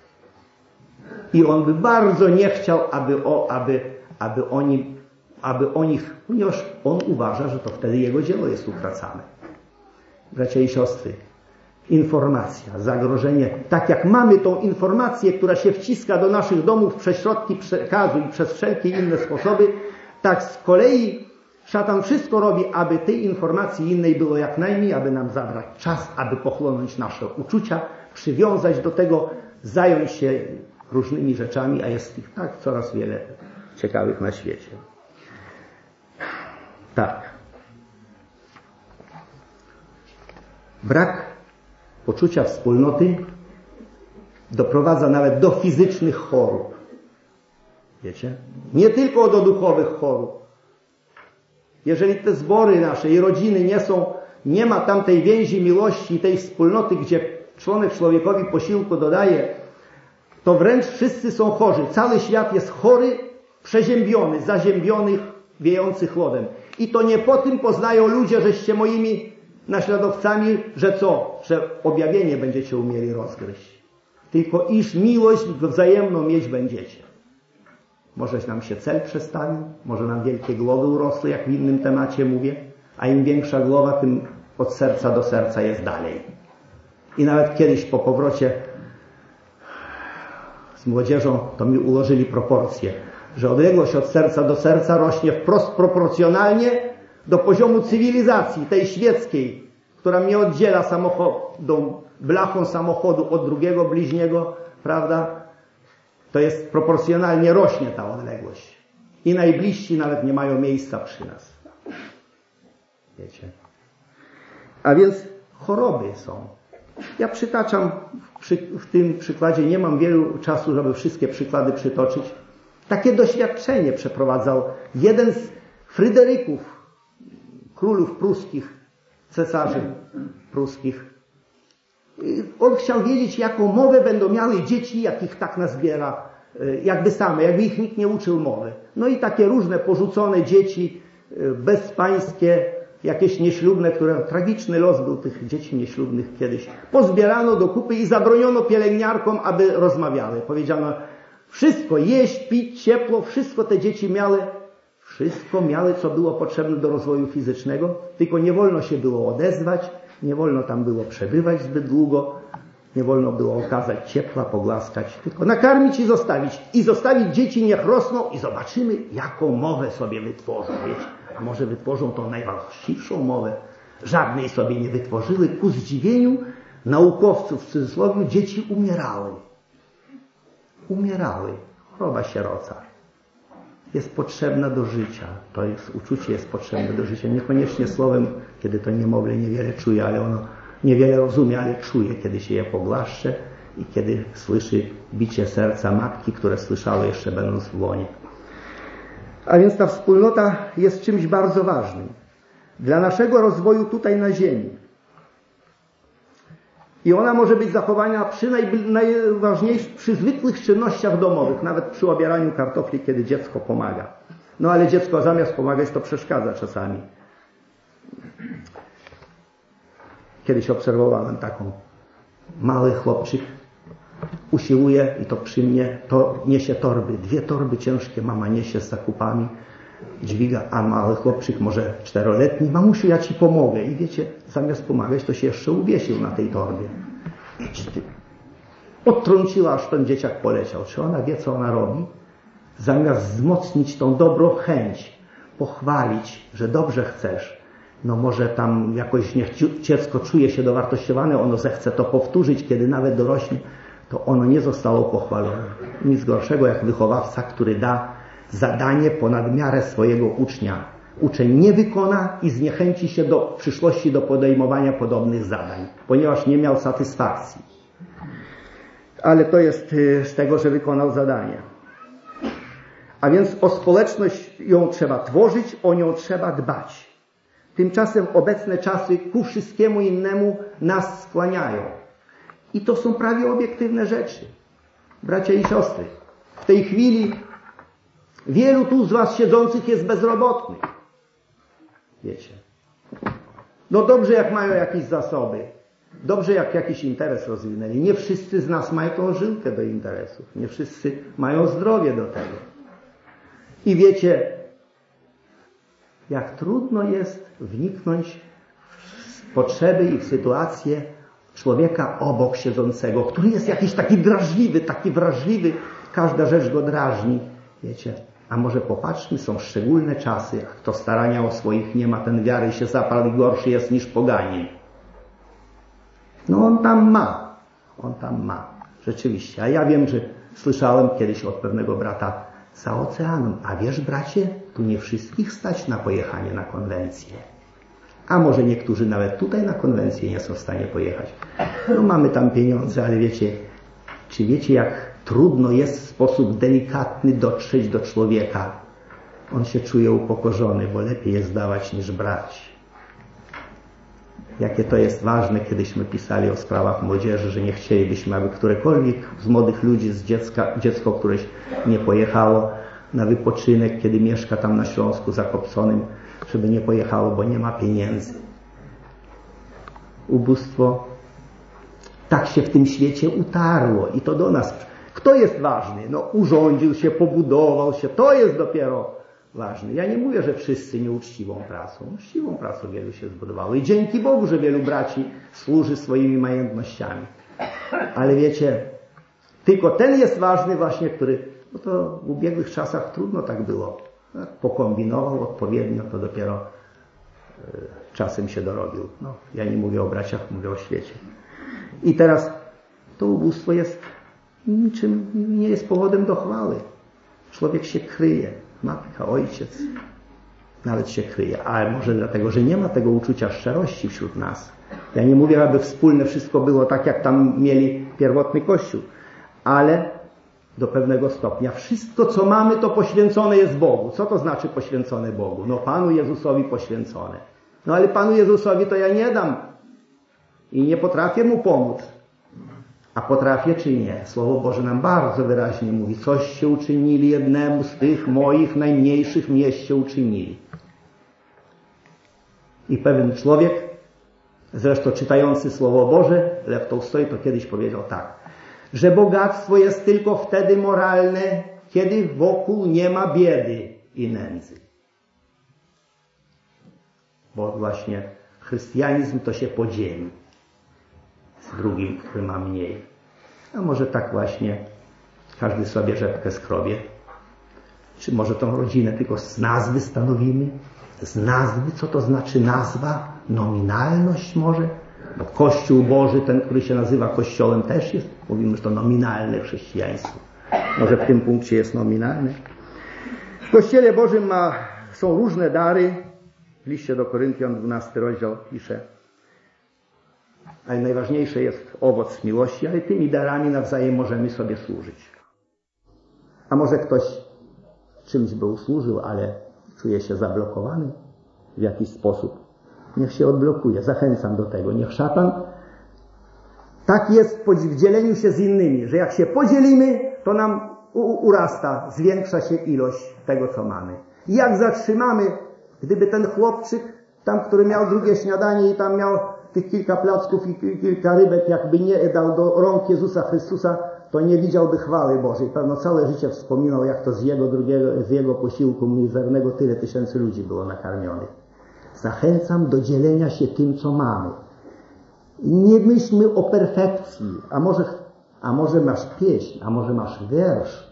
S1: I on by bardzo nie chciał, aby oni, ponieważ on uważa, że to wtedy jego dzieło jest utracane. Bracia i siostry, informacja, zagrożenie, tak jak mamy tą informację, która się wciska do naszych domów przez środki przekazu i przez wszelkie inne sposoby, tak z kolei szatan wszystko robi, aby tej informacji innej było jak najmniej, aby nam zabrać czas, aby pochłonąć nasze uczucia, przywiązać do tego, zająć się różnymi rzeczami, a jest ich tak coraz wiele ciekawych na świecie. Tak. Brak poczucia wspólnoty doprowadza nawet do fizycznych chorób. Wiecie? Nie tylko do duchowych chorób. Jeżeli te zbory nasze i rodziny nie ma tamtej więzi miłości, tej wspólnoty, gdzie członek człowiekowi posiłku dodaje, to wręcz wszyscy są chorzy. Cały świat jest chory, przeziębiony, zaziębiony, wiejący chłodem. I to nie po tym poznają ludzie, żeście moimi naśladowcami, że co? Że objawienie będziecie umieli rozgryźć. Tylko iż miłość wzajemną mieć będziecie. Może nam się cel przestawił, może nam wielkie głowy urosły, jak w innym temacie mówię, a im większa głowa, tym od serca do serca jest dalej. I nawet kiedyś po powrocie z młodzieżą to mi ułożyli proporcje, że odległość od serca do serca rośnie wprost proporcjonalnie do poziomu cywilizacji, tej świeckiej, która mnie oddziela blachą samochodu od drugiego bliźniego, prawda? To jest proporcjonalnie rośnie ta odległość. I najbliżsi nawet nie mają miejsca przy nas. Wiecie? A więc choroby są. Ja przytaczam w tym przykładzie, nie mam wielu czasu, żeby wszystkie przykłady przytoczyć. Takie doświadczenie przeprowadzał jeden z Fryderyków, królów pruskich, cesarzy pruskich. On chciał wiedzieć, jaką mowę będą miały dzieci, jak ich tak nazbiera, jakby ich nikt nie uczył mowy. No i takie różne porzucone dzieci, bezpańskie, jakieś nieślubne, tragiczny los był tych dzieci nieślubnych kiedyś. Pozbierano do kupy i zabroniono pielęgniarkom, aby rozmawiały. Powiedziano, wszystko, jeść, pić, ciepło, wszystko te dzieci miały, co było potrzebne do rozwoju fizycznego, tylko nie wolno się było odezwać, nie wolno tam było przebywać zbyt długo, nie wolno było okazać ciepła, pogłaskać, tylko nakarmić i zostawić. I zostawić dzieci, niech rosną i zobaczymy, jaką mowę sobie wytworzą. Wiecie? A może wytworzą tą najwłaściwszą mowę. Żadnej sobie nie wytworzyły. Ku zdziwieniu naukowców, w cudzysłowie, dzieci umierały. Umierały. Choroba sieroca jest potrzebna do życia. To jest, uczucie jest potrzebne do życia. Niekoniecznie słowem, kiedy to niemowlę niewiele czuje, ale ono niewiele rozumie, ale czuje, kiedy się je poglaszcze i kiedy słyszy bicie serca matki, które słyszało jeszcze będąc w łonie. A więc ta wspólnota jest czymś bardzo ważnym dla naszego rozwoju tutaj na ziemi. I ona może być zachowana przy zwykłych czynnościach domowych, nawet przy obieraniu kartofli, kiedy dziecko pomaga. No ale dziecko zamiast pomagać, to przeszkadza czasami. Kiedyś obserwowałem taką. Mały chłopczyk usiłuje i to przy mnie, to niesie torby. 2 torby ciężkie mama niesie z zakupami, dźwiga, a mały chłopczyk, może 4-letni, mamusiu, ja ci pomogę. I wiecie, zamiast pomagać, to się jeszcze uwiesił na tej torbie. Odtrąciła, aż ten dzieciak poleciał. Czy ona wie, co ona robi? Zamiast wzmocnić tą dobrą chęć, pochwalić, że dobrze chcesz, no może tam jakoś niech dziecko czuje się dowartościowane, ono zechce to powtórzyć, kiedy nawet dorośnie, to ono nie zostało pochwalone. Nic gorszego jak wychowawca, który da zadanie ponad miarę swojego ucznia. Uczeń nie wykona i zniechęci się w przyszłości do podejmowania podobnych zadań, ponieważ nie miał satysfakcji. Ale to jest z tego, że wykonał zadanie. A więc o społeczność ją trzeba tworzyć, o nią trzeba dbać. Tymczasem obecne czasy ku wszystkiemu innemu nas skłaniają. I to są prawie obiektywne rzeczy. Bracia i siostry, w tej chwili wielu tu z was siedzących jest bezrobotnych. Wiecie. No dobrze, jak mają jakieś zasoby. Dobrze, jak jakiś interes rozwinęli. Nie wszyscy z nas mają tą żyłkę do interesów. Nie wszyscy mają zdrowie do tego. I wiecie, jak trudno jest wniknąć w potrzeby i w sytuację człowieka obok siedzącego, który jest jakiś taki wrażliwy, każda rzecz go drażni. Wiecie, a może popatrzmy, są szczególne czasy, jak kto starania o swoich nie ma, ten wiary się zaparł i gorszy jest niż poganin. No on tam ma. Rzeczywiście. A ja wiem, że słyszałem kiedyś od pewnego brata za oceanem. A wiesz, bracie, tu nie wszystkich stać na pojechanie na konwencję. A może niektórzy nawet tutaj na konwencję nie są w stanie pojechać. No mamy tam pieniądze, ale wiecie, czy wiecie, jak trudno jest w sposób delikatny dotrzeć do człowieka? On się czuje upokorzony, bo lepiej jest dawać niż brać. Jakie to jest ważne, kiedyśmy pisali o sprawach młodzieży, że nie chcielibyśmy, aby którekolwiek z młodych ludzi, dziecko któreś nie pojechało na wypoczynek, kiedy mieszka tam na Śląsku Zakopconym, żeby nie pojechało, bo nie ma pieniędzy. Ubóstwo tak się w tym świecie utarło i to do nas. Kto jest ważny? No urządził się, pobudował się, to jest dopiero ważne. Ja nie mówię, że wszyscy nieuczciwą pracą. Uczciwą pracą wielu się zbudowało. I dzięki Bogu, że wielu braci służy swoimi majątnościami. Ale wiecie, tylko ten jest ważny właśnie, który, no to w ubiegłych czasach trudno tak było. Jak pokombinował odpowiednio, to dopiero czasem się dorobił. No, ja nie mówię o braciach, mówię o świecie. I teraz to ubóstwo jest niczym, nie jest powodem do chwały. Człowiek się kryje. Matka, ojciec nawet się kryje. Ale może dlatego, że nie ma tego uczucia szczerości wśród nas. Ja nie mówię, aby wspólne wszystko było tak, jak tam mieli pierwotny Kościół. Ale do pewnego stopnia. Wszystko, co mamy, to poświęcone jest Bogu. Co to znaczy poświęcone Bogu? No Panu Jezusowi poświęcone. No ale Panu Jezusowi to ja nie dam. I nie potrafię Mu pomóc. A potrafię czy nie? Słowo Boże nam bardzo wyraźnie mówi. Coście uczynili jednemu z tych moich najmniejszych mieście uczynili. I pewien człowiek, zresztą czytający Słowo Boże, Lew Tołstoj, to kiedyś powiedział tak, że bogactwo jest tylko wtedy moralne, kiedy wokół nie ma biedy i nędzy. Bo właśnie chrystianizm to się podzieli z drugim, który ma mniej. A może tak właśnie każdy sobie rzepkę skrobie. Czy może tą rodzinę tylko z nazwy stanowimy? Z nazwy? Co to znaczy nazwa? Nominalność może? Bo Kościół Boży, ten, który się nazywa Kościołem, też jest. Mówimy, że to nominalne chrześcijaństwo. Może w tym punkcie jest nominalne. W Kościele Bożym są różne dary. W liście do Koryntian, 12 rozdział pisze. Ale najważniejsze jest owoc miłości, ale tymi darami nawzajem możemy sobie służyć. A może ktoś czymś by usłużył, ale czuje się zablokowany w jakiś sposób. Niech się odblokuje. Zachęcam do tego. Niech szatan tak jest w dzieleniu się z innymi, że jak się podzielimy, to nam urasta, zwiększa się ilość tego, co mamy. I jak zatrzymamy, gdyby ten chłopczyk, tam, który miał drugie śniadanie i tam miał tych kilka placków i kilka rybek, jakby nie dał do rąk Jezusa Chrystusa, to nie widziałby chwały Bożej. Pewno całe życie wspominał, jak to z jego posiłku mizernego tyle tysięcy ludzi było nakarmionych. Zachęcam do dzielenia się tym, co mamy. Nie myślmy o perfekcji. A może masz pieśń, a może masz wiersz.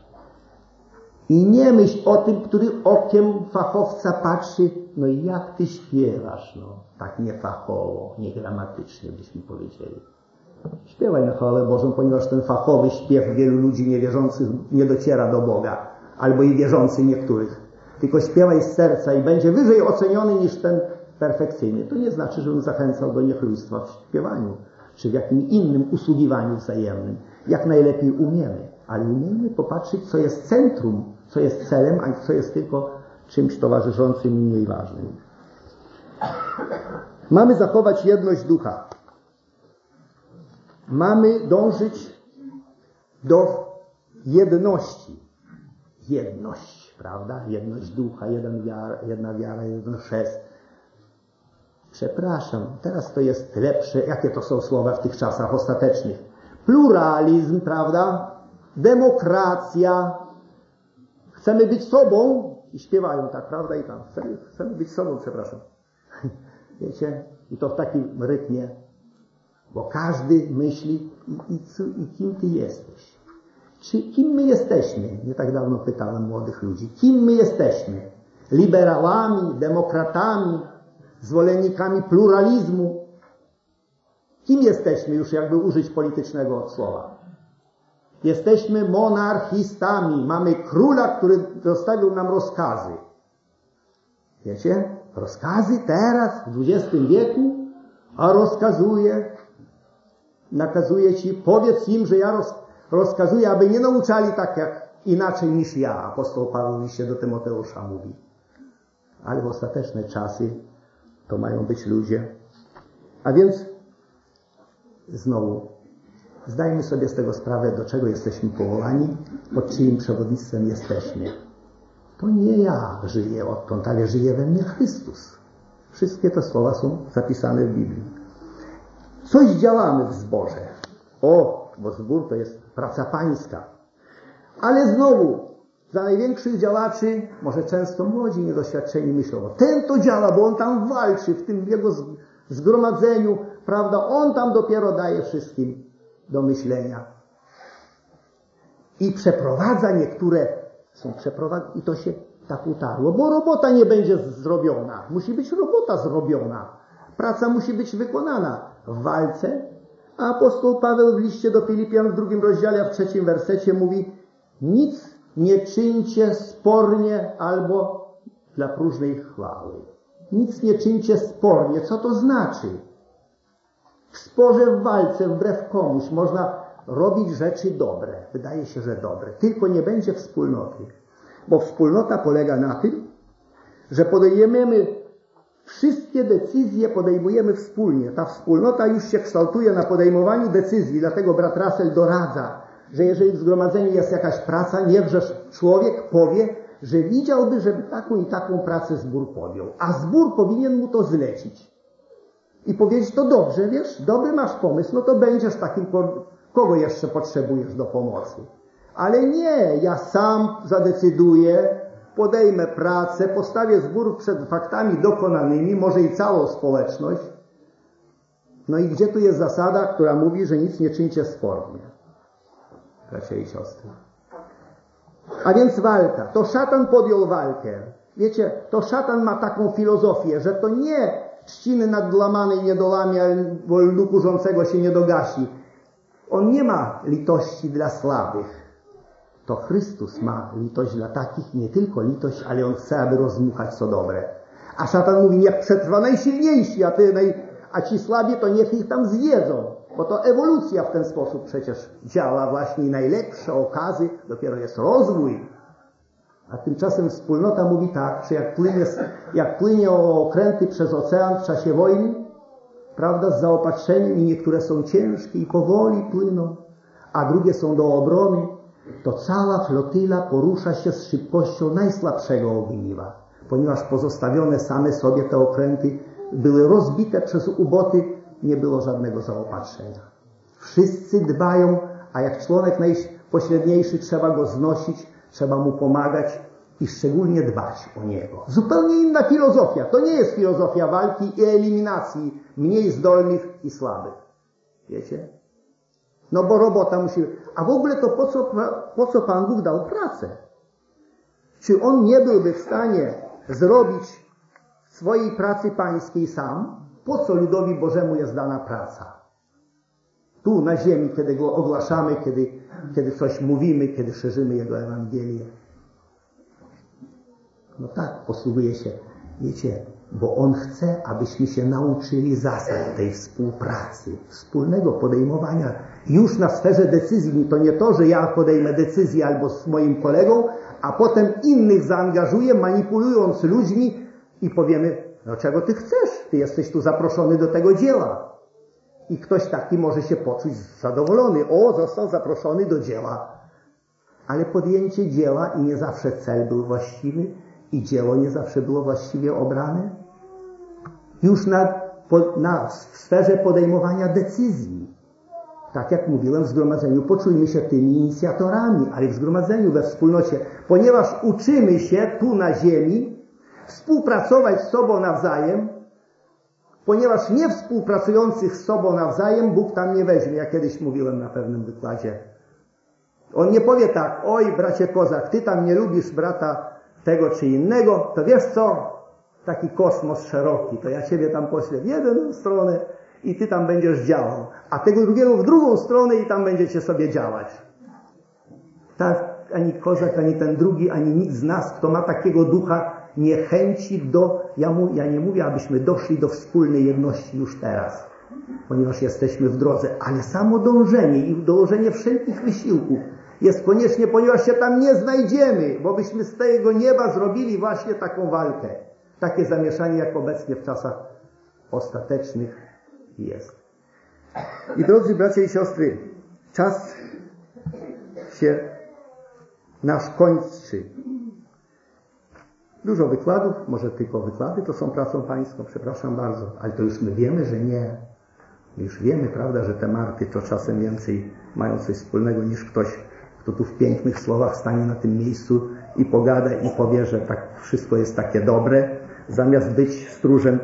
S1: I nie myśl o tym, który okiem fachowca patrzy, no i jak ty śpiewasz, no. Tak niefachowo, niegramatycznie byśmy powiedzieli. Śpiewaj na chwałę Bożą, ponieważ ten fachowy śpiew wielu ludzi niewierzących nie dociera do Boga. Albo i wierzący niektórych. Tylko śpiewaj z serca i będzie wyżej oceniony niż ten perfekcyjny. To nie znaczy, żebym zachęcał do niechlujstwa w śpiewaniu, czy w jakimś innym usługiwaniu wzajemnym. Jak najlepiej umiemy. Ale umiemy popatrzeć, co jest centrum, co jest celem, a co jest tylko czymś towarzyszącym i mniej ważnym. Mamy zachować jedność ducha. Mamy dążyć do jedności. Jedność, prawda? Jedność ducha, jedna wiara, jeden chrzest. Przepraszam, teraz to jest lepsze. Jakie to są słowa w tych czasach ostatecznych? Pluralizm, prawda? Demokracja. Chcemy być sobą i śpiewają tak, prawda? I tam. Chcemy być sobą, przepraszam. Wiecie? I to w takim rytmie. Bo każdy myśli i kim ty jesteś? Kim my jesteśmy? Nie tak dawno pytałem młodych ludzi. Kim my jesteśmy? Liberałami, demokratami, zwolennikami pluralizmu? Kim jesteśmy, już jakby użyć politycznego słowa? Jesteśmy monarchistami. Mamy króla, który zostawił nam rozkazy. Wiecie? Rozkazy teraz, w XX wieku, a nakazuje ci, powiedz im, że ja rozkazuję, aby nie nauczali tak jak inaczej niż ja. Apostoł Paweł w liście do Tymoteusza mówi. Ale w ostateczne czasy to mają być ludzie. A więc znowu zdajmy sobie z tego sprawę, do czego jesteśmy powołani, pod czyim przewodnictwem jesteśmy. To nie ja żyję odtąd, ale żyje we mnie Chrystus. Wszystkie te słowa są zapisane w Biblii. Coś działamy w zborze. Bo zbór to jest praca pańska. Ale znowu, za największych działaczy, może często młodzi, niedoświadczeni myślą, ten to działa, bo on tam walczy w tym jego zgromadzeniu, prawda? On tam dopiero daje wszystkim do myślenia. I przeprowadza niektóre, i to się tak utarło, bo robota nie będzie zrobiona. Musi być robota zrobiona. Praca musi być wykonana w walce. A apostoł Paweł w liście do Filipian w 2 rozdziale, a w 3 wersecie mówi: nic nie czyńcie spornie albo dla próżnej chwały. Nic nie czyńcie spornie. Co to znaczy? W sporze, w walce, wbrew komuś można robić rzeczy dobre. Wydaje się, że dobre. Tylko nie będzie wspólnoty. Bo wspólnota polega na tym, że wszystkie decyzje podejmujemy wspólnie. Ta wspólnota już się kształtuje na podejmowaniu decyzji. Dlatego brat Russell doradza, że jeżeli w zgromadzeniu jest jakaś praca, niechże człowiek powie,
S2: że widziałby, żeby taką i taką pracę zbór podjął. A zbór powinien mu to zlecić. I powiedzieć, to dobrze, wiesz, dobry masz pomysł, no to będziesz takim, kogo jeszcze potrzebujesz do pomocy. Ale nie, ja sam zadecyduję, podejmę pracę, postawię zbór przed faktami dokonanymi, może i całą społeczność. No i gdzie tu jest zasada, która mówi, że nic nie czyńcie spornie? Bracia i siostry. A więc walka. To szatan podjął walkę. Wiecie, to szatan ma taką filozofię, że to nie trzciny nadłamanej nie dolamia, bo ldu kurzącego się nie dogasi. On nie ma litości dla słabych. To Chrystus ma litość dla takich, nie tylko litość, ale On chce, aby rozmuchać co dobre. A szatan mówi, niech przetrwa najsilniejsi, a ci słabi to niech ich tam zjedzą. Bo to ewolucja w ten sposób przecież działa właśnie i najlepsze okazy, dopiero jest rozwój. A tymczasem wspólnota mówi tak, że jak płynie okręty przez ocean w czasie wojny, prawda, z zaopatrzeniem i niektóre są ciężkie i powoli płyną, a drugie są do obrony, to cała flotyla porusza się z szybkością najsłabszego ogniwa, ponieważ pozostawione same sobie te okręty były rozbite przez uboty, nie było żadnego zaopatrzenia. Wszyscy dbają, a jak członek najpośredniejszy trzeba go znosić, trzeba mu pomagać i szczególnie dbać o niego. Zupełnie inna filozofia. To nie jest filozofia walki i eliminacji mniej zdolnych i słabych. Wiecie? No bo robota musi... A w ogóle to po co Pan Bóg dał pracę? Czy On nie byłby w stanie zrobić swojej pracy pańskiej sam? Po co ludowi Bożemu jest dana praca? Tu na ziemi, kiedy go ogłaszamy, kiedy coś mówimy, kiedy szerzymy Jego Ewangelię. No tak, posługuje się, wiecie, bo On chce, abyśmy się nauczyli zasad tej współpracy, wspólnego podejmowania już na sferze decyzji. To nie to, że ja podejmę decyzję albo z moim kolegą, a potem innych zaangażuję, manipulując ludźmi i powiemy, no czego ty chcesz? Ty jesteś tu zaproszony do tego dzieła. I ktoś taki może się poczuć zadowolony. O, został zaproszony do dzieła. Ale podjęcie dzieła i nie zawsze cel był właściwy i dzieło nie zawsze było właściwie obrane. Już w sferze podejmowania decyzji. Tak jak mówiłem w zgromadzeniu, poczujmy się tymi inicjatorami, ale w zgromadzeniu, we wspólnocie, ponieważ uczymy się tu na ziemi współpracować z sobą nawzajem, ponieważ nie współpracujących z sobą nawzajem Bóg tam nie weźmie. Ja kiedyś mówiłem na pewnym wykładzie. On nie powie tak, oj bracie Kozak, ty tam nie lubisz brata tego czy innego, to wiesz co, taki kosmos szeroki, to ja ciebie tam poślę w jedną stronę i ty tam będziesz działał, a tego drugiego w drugą stronę i tam będziecie sobie działać. Tak, ani Kozak, ani ten drugi, ani nikt z nas, kto ma takiego ducha, nie chęci ja nie mówię, abyśmy doszli do wspólnej jedności już teraz, ponieważ jesteśmy w drodze, ale samo dążenie i dołożenie wszelkich wysiłków jest koniecznie, ponieważ się tam nie znajdziemy, bo byśmy z tego nieba zrobili właśnie taką walkę. Takie zamieszanie, jak obecnie w czasach ostatecznych jest. I drodzy bracia i siostry, czas się nasz kończy. Dużo wykładów, może tylko wykłady to są pracą pańską, przepraszam bardzo, ale to już my wiemy, że nie. My już wiemy, prawda, że te marty to czasem więcej mają coś wspólnego niż ktoś, kto tu w pięknych słowach stanie na tym miejscu i pogada i powie, że tak wszystko jest takie dobre, zamiast być stróżem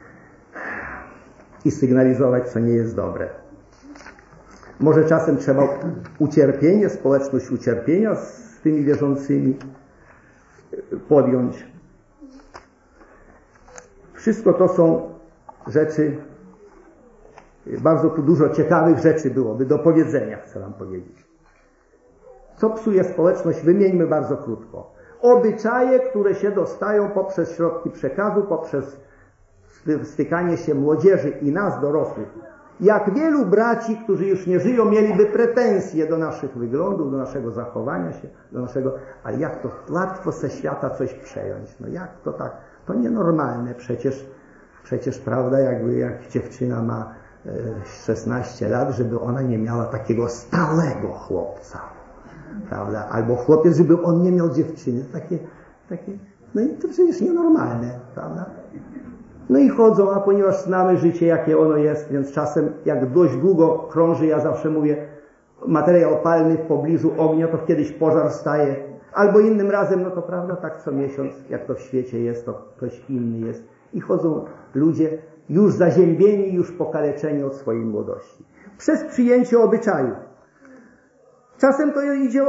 S2: i sygnalizować, co nie jest dobre. Może czasem trzeba ucierpienie, społeczność ucierpienia z tymi wierzącymi podjąć. Wszystko to są rzeczy, bardzo tu dużo ciekawych rzeczy byłoby do powiedzenia, chcę wam powiedzieć. Co psuje społeczność? Wymieńmy bardzo krótko. Obyczaje, które się dostają poprzez środki przekazu, poprzez stykanie się młodzieży i nas, dorosłych. Jak wielu braci, którzy już nie żyją, mieliby pretensje do naszych wyglądów, do naszego zachowania się, ale jak to łatwo ze świata coś przejąć? No jak to tak? To nienormalne. Przecież prawda, jak dziewczyna ma 16 lat, żeby ona nie miała takiego stałego chłopca. Prawda? Albo chłopiec, żeby on nie miał dziewczyny.
S1: Takie, no i to przecież nienormalne, prawda? No i chodzą, a ponieważ znamy życie, jakie ono jest, więc czasem jak dość długo krąży, ja zawsze mówię, materiał palny w pobliżu ognia, to kiedyś pożar staje. Albo innym razem, no to prawda, tak co miesiąc, jak to w świecie jest, to ktoś inny jest. I chodzą ludzie już zaziębieni, już pokaleczeni od swojej młodości. Przez przyjęcie obyczaju. Czasem to idzie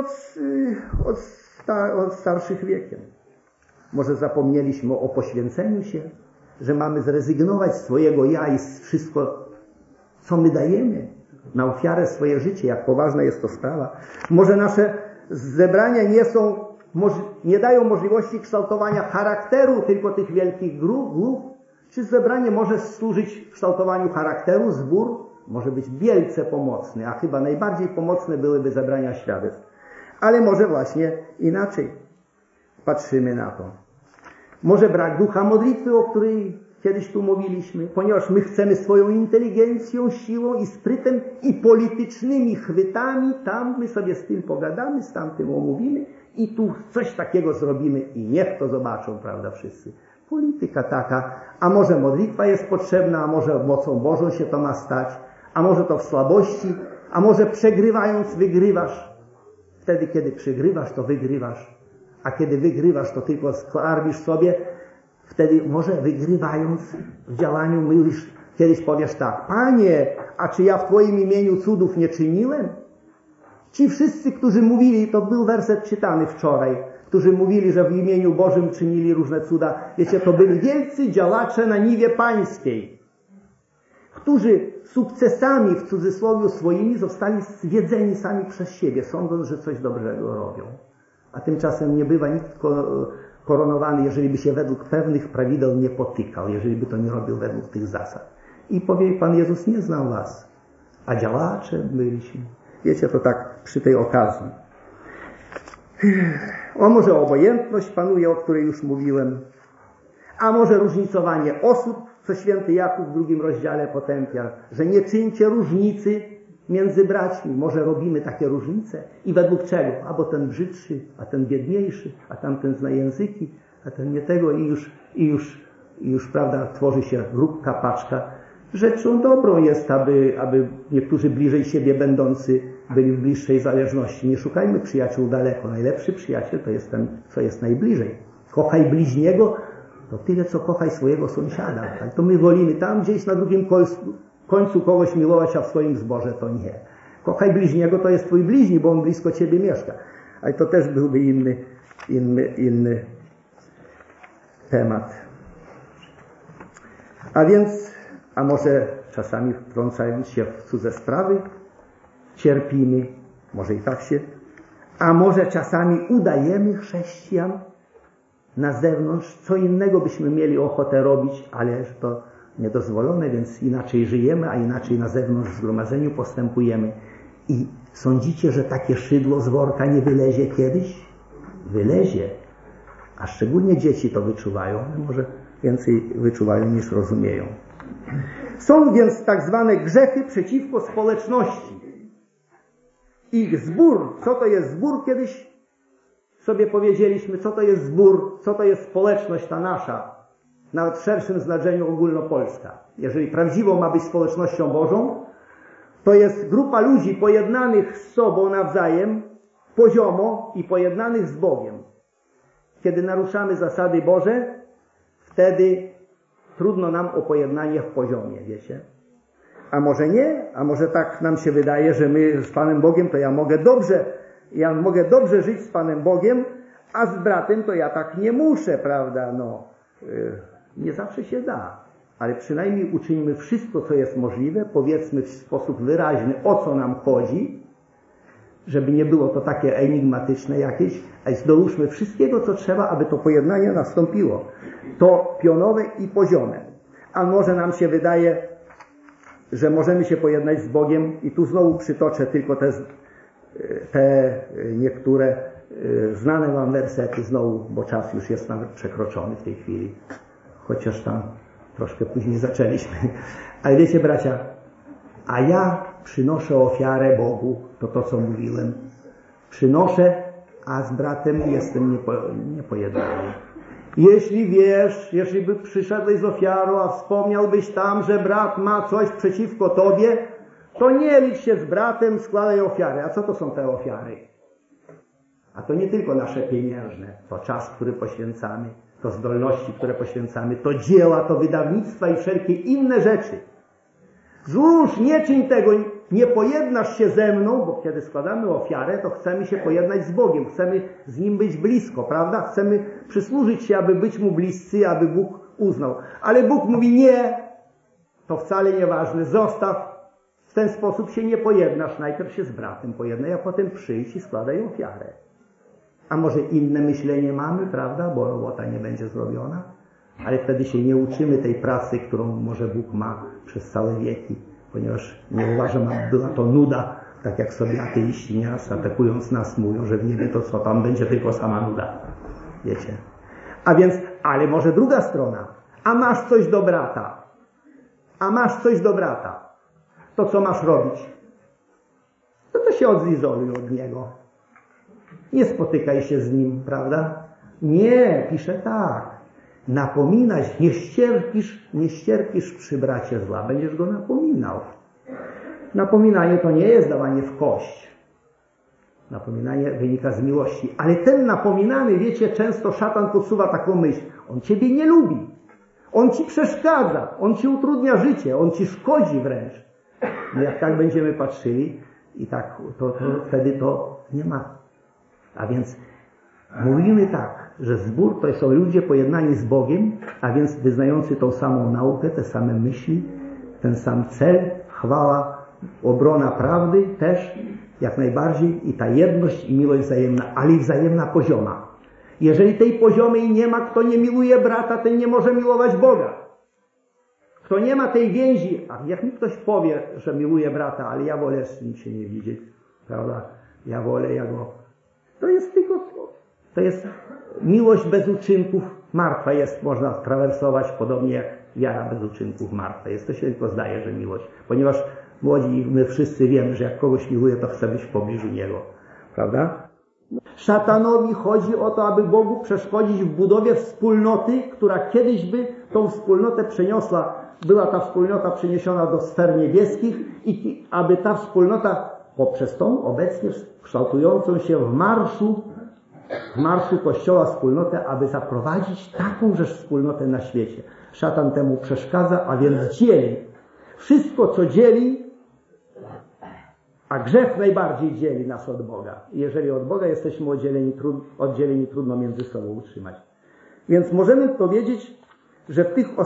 S1: od starszych wiekiem. Może zapomnieliśmy o poświęceniu się, że mamy zrezygnować z swojego ja i z wszystko, co my dajemy na ofiarę swoje życie, jak poważna jest to sprawa. Może nasze zebrania nie dają możliwości kształtowania charakteru tylko tych wielkich grup, czy zebranie może służyć kształtowaniu charakteru, zbór może być wielce pomocny, a chyba najbardziej pomocne byłyby zebrania świadectw. Ale może właśnie inaczej patrzymy na to. Może brak ducha modlitwy, o której kiedyś tu mówiliśmy, ponieważ my chcemy swoją inteligencją, siłą i sprytem i politycznymi chwytami, tam my sobie z tym pogadamy, z tamtym omówimy i tu coś takiego zrobimy i niech to zobaczą, prawda, wszyscy. Polityka taka, a może modlitwa jest potrzebna, a może mocą Bożą się to ma stać, a może to w słabości, a może przegrywając wygrywasz. Wtedy, kiedy przegrywasz, to wygrywasz, a kiedy wygrywasz, to tylko skarbisz sobie. Wtedy może wygrywając w działaniu mówisz, kiedyś powiesz tak, Panie, a czy ja w Twoim imieniu cudów nie czyniłem? Ci wszyscy, którzy mówili, to był werset czytany wczoraj, którzy mówili, że w imieniu Bożym czynili różne cuda. Wiecie, to byli wielcy działacze na niwie pańskiej, którzy sukcesami, w cudzysłowie swoimi, zostali zwiedzeni sami przez siebie, sądząc, że coś dobrego robią. A tymczasem nie bywa nikt koronowany, jeżeli by się według pewnych prawideł nie potykał, jeżeli by to nie robił według tych zasad. I powie, Pan Jezus nie znał was, a działacze byliśmy. Wiecie, to tak przy tej okazji. O, może obojętność panuje, o której już mówiłem, a może różnicowanie osób, co święty Jakub w 2 rozdziale potępia, że nie czyńcie różnicy między braćmi. Może robimy takie różnice i według czego? A bo ten brzydszy, a ten biedniejszy, a tamten zna języki, a ten nie tego i już prawda, tworzy się grupka, paczka. Rzeczą dobrą jest, aby niektórzy bliżej siebie będący byli w bliższej zależności. Nie szukajmy przyjaciół daleko. Najlepszy przyjaciel to jest ten, co jest najbliżej. Kochaj bliźniego, to tyle, co kochaj swojego sąsiada. Tak? To my wolimy tam gdzieś na drugim końcu kogoś miłować, a w swoim zborze to nie. Kochaj bliźniego, to jest twój bliźni, bo on blisko ciebie mieszka. Ale to też byłby inny temat. A więc, a może czasami wtrącając się w cudze sprawy, cierpimy, może i tak się, a może czasami udajemy chrześcijan na zewnątrz, co innego byśmy mieli ochotę robić, ale to niedozwolone, więc inaczej żyjemy, a inaczej na zewnątrz w zgromadzeniu postępujemy. I sądzicie, że takie szydło z worka nie wylezie kiedyś? Wylezie. A szczególnie dzieci to wyczuwają, może więcej wyczuwają niż rozumieją. Są więc tak zwane grzechy przeciwko społeczności. Ich zbór, co to jest zbór? Kiedyś sobie powiedzieliśmy, co to jest zbór, co to jest społeczność ta nasza, nawet w szerszym znaczeniu ogólnopolska. Jeżeli prawdziwą ma być społecznością Bożą, to jest grupa ludzi pojednanych z sobą nawzajem, poziomo i pojednanych z Bogiem. Kiedy naruszamy zasady Boże, wtedy trudno nam o pojednanie w poziomie, wiecie? A może nie? A może tak nam się wydaje, że my z Panem Bogiem to ja mogę dobrze żyć z Panem Bogiem, a z bratem to ja tak nie muszę, prawda? Nie zawsze się da, ale przynajmniej uczyńmy wszystko, co jest możliwe, powiedzmy w sposób wyraźny, o co nam chodzi, żeby nie było to takie enigmatyczne jakieś, ale dołóżmy wszystkiego, co trzeba, aby to pojednanie nastąpiło. To pionowe i poziome. A może nam się wydaje, że możemy się pojednać z Bogiem i tu znowu przytoczę tylko te niektóre znane wam wersety znowu, bo czas już jest nawet przekroczony w tej chwili. Chociaż tam troszkę później zaczęliśmy. Ale wiecie, bracia, a ja przynoszę ofiarę Bogu, to co mówiłem. Przynoszę, a z bratem jestem niepojednany. Jeśli wiesz, jeśli by przyszedłeś z ofiarą, a wspomniałbyś tam, że brat ma coś przeciwko tobie, to nie licz się z bratem, składaj ofiary. A co to są te ofiary? A to nie tylko nasze pieniężne, to czas, który poświęcamy, to zdolności, które poświęcamy, to dzieła, to wydawnictwa i wszelkie inne rzeczy. Złóż, nie czyń tego, nie pojednasz się ze mną, bo kiedy składamy ofiarę, to chcemy się pojednać z Bogiem, chcemy z Nim być blisko, prawda? Chcemy przysłużyć się, aby być Mu bliscy, aby Bóg uznał. Ale Bóg mówi nie, to wcale nieważne, zostaw, w ten sposób się nie pojednasz, najpierw się z bratem pojednaj, a potem przyjdź i składaj ofiarę. A może inne myślenie mamy, prawda, bo robota nie będzie zrobiona? Ale wtedy się nie uczymy tej pracy, którą może Bóg ma przez całe wieki, ponieważ nie uważam, aby była to nuda, tak jak sobie ateiści nieraz atakując nas mówią, że w niebie to co tam będzie, tylko sama nuda. Wiecie? A więc, ale może druga strona. A masz coś do brata. A masz coś do brata. To co masz robić? To się odizoluj od niego. Nie spotykaj się z nim, prawda? Nie, pisze tak. Napominać, nie ścierpisz przy bracie zła, będziesz go napominał. Napominanie to nie jest dawanie w kość. Napominanie wynika z miłości. Ale ten napominany, wiecie, często szatan podsuwa taką myśl. On ciebie nie lubi. On ci przeszkadza. On ci utrudnia życie. On ci szkodzi wręcz. No jak tak będziemy patrzyli i tak, to wtedy to nie ma. A więc mówimy tak, że zbór to są ludzie pojednani z Bogiem, a więc wyznający tą samą naukę, te same myśli, ten sam cel, chwała, obrona prawdy też, jak najbardziej, i ta jedność i miłość wzajemna, ale i wzajemna pozioma. Jeżeli tej poziomy nie ma, kto nie miluje brata, ten nie może miłować Boga. Kto nie ma tej więzi, a jak mi ktoś powie, że miluje brata, ale ja wolę z nim się nie widzieć, prawda? Ja wolę, to jest miłość bez uczynków martwa jest, można trawersować, podobnie jak wiara bez uczynków martwa jest. To się tylko zdaje, że miłość. Ponieważ młodzi, my wszyscy wiemy, że jak kogoś miłuje, to chce być w pobliżu niego. Prawda? Szatanowi chodzi o to, aby Bogu przeszkodzić w budowie wspólnoty, która kiedyś by tą wspólnotę przeniosła. Była ta wspólnota przeniesiona do sfer niebieskich i aby ta wspólnota poprzez tą obecnie kształtującą się w marszu Kościoła wspólnotę, aby zaprowadzić taką rzecz wspólnotę na świecie. Szatan temu przeszkadza, a więc dzieli. Wszystko, co dzieli, a grzech najbardziej dzieli nas od Boga. I jeżeli od Boga jesteśmy oddzieleni, trudno między sobą utrzymać. Więc możemy powiedzieć, że w tych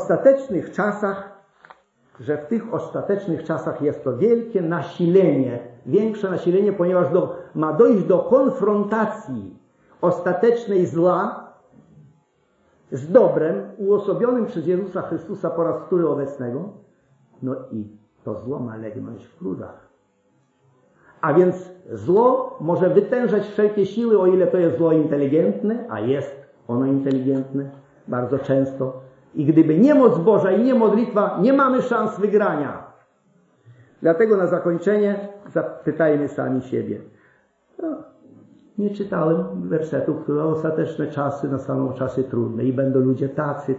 S1: ostatecznych czasach jest to wielkie nasilenie, większe nasilenie, ponieważ ma dojść do konfrontacji ostatecznej zła z dobrem uosobionym przez Jezusa Chrystusa po raz wtóry obecnego. No i to zło ma legnąć w gruzach. A więc zło może wytężać wszelkie siły, o ile to jest zło inteligentne, a jest ono inteligentne bardzo często. I gdyby nie moc Boża i nie modlitwa, nie mamy szans wygrania. Dlatego na zakończenie zapytajmy sami siebie. Nie czytałem wersetów, które ostateczne czasy nastaną czasy trudne i będą ludzie tacy.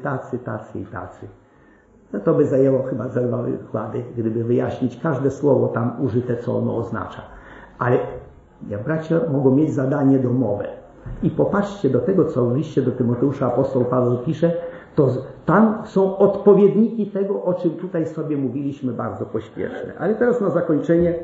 S1: No to by zajęło chyba zerwały wykłady, gdyby wyjaśnić każde słowo tam użyte, co ono oznacza. Ale bracia mogą mieć zadanie domowe. I popatrzcie do tego, co w liście do Tymoteusza apostoł Paweł pisze, to tam są odpowiedniki tego, o czym tutaj sobie mówiliśmy bardzo pośpiesznie. Ale teraz na zakończenie,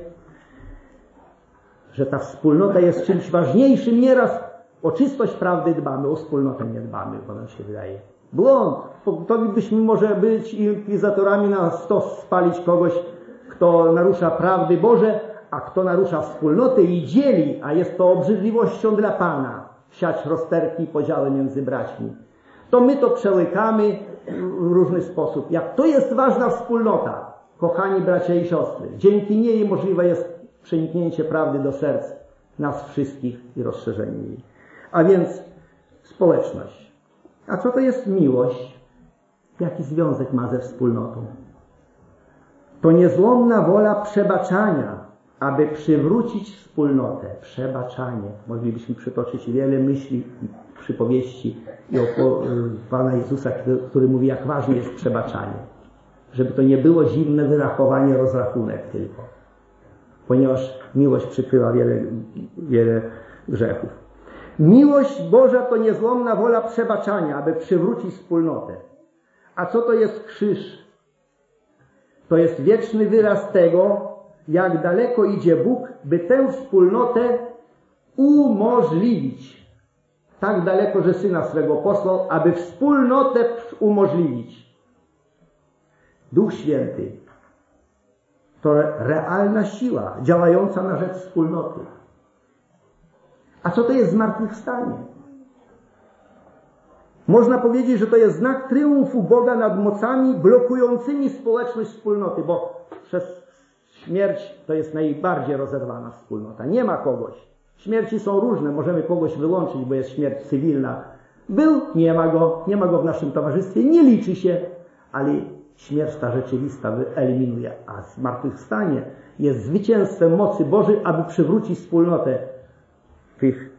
S1: że ta wspólnota jest czymś ważniejszym. Nieraz o czystość prawdy dbamy, o wspólnotę nie dbamy, bo nam się wydaje. Błąd. To byśmy może być inkwizytorami na stos spalić kogoś, kto narusza prawdy Boże, a kto narusza wspólnotę i dzieli, a jest to obrzydliwością dla Pana, siać rozterki i podziały między braćmi. To my to przełykamy w różny sposób. Jak to jest ważna wspólnota, kochani bracia i siostry, dzięki niej możliwe jest przeniknięcie prawdy do serc nas wszystkich i rozszerzenie jej. A więc społeczność. A co to jest miłość? Jaki związek ma ze wspólnotą? To niezłomna wola przebaczania, aby przywrócić wspólnotę, przebaczanie. Moglibyśmy przytoczyć wiele myśli i przypowieści i o Pana Jezusa, który mówi, jak ważne jest przebaczanie. Żeby to nie było zimne wyrachowanie, rozrachunek tylko. Ponieważ miłość przykrywa wiele grzechów. Miłość Boża to niezłomna wola przebaczania, aby przywrócić wspólnotę. A co to jest krzyż? To jest wieczny wyraz tego, jak daleko idzie Bóg, by tę wspólnotę umożliwić. Tak daleko, że Syna swego posłał, aby wspólnotę umożliwić. Duch Święty to realna siła działająca na rzecz wspólnoty. A co to jest zmartwychwstanie? Można powiedzieć, że to jest znak triumfu Boga nad mocami blokującymi społeczność wspólnoty, bo przez śmierć to jest najbardziej rozerwana wspólnota. Nie ma kogoś. Śmierci są różne, możemy kogoś wyłączyć, bo jest śmierć cywilna. Był, nie ma go w naszym towarzystwie, nie liczy się, ale śmierć ta rzeczywista wyeliminuje. A zmartwychwstanie jest zwycięstwem mocy Bożej, aby przywrócić wspólnotę tych.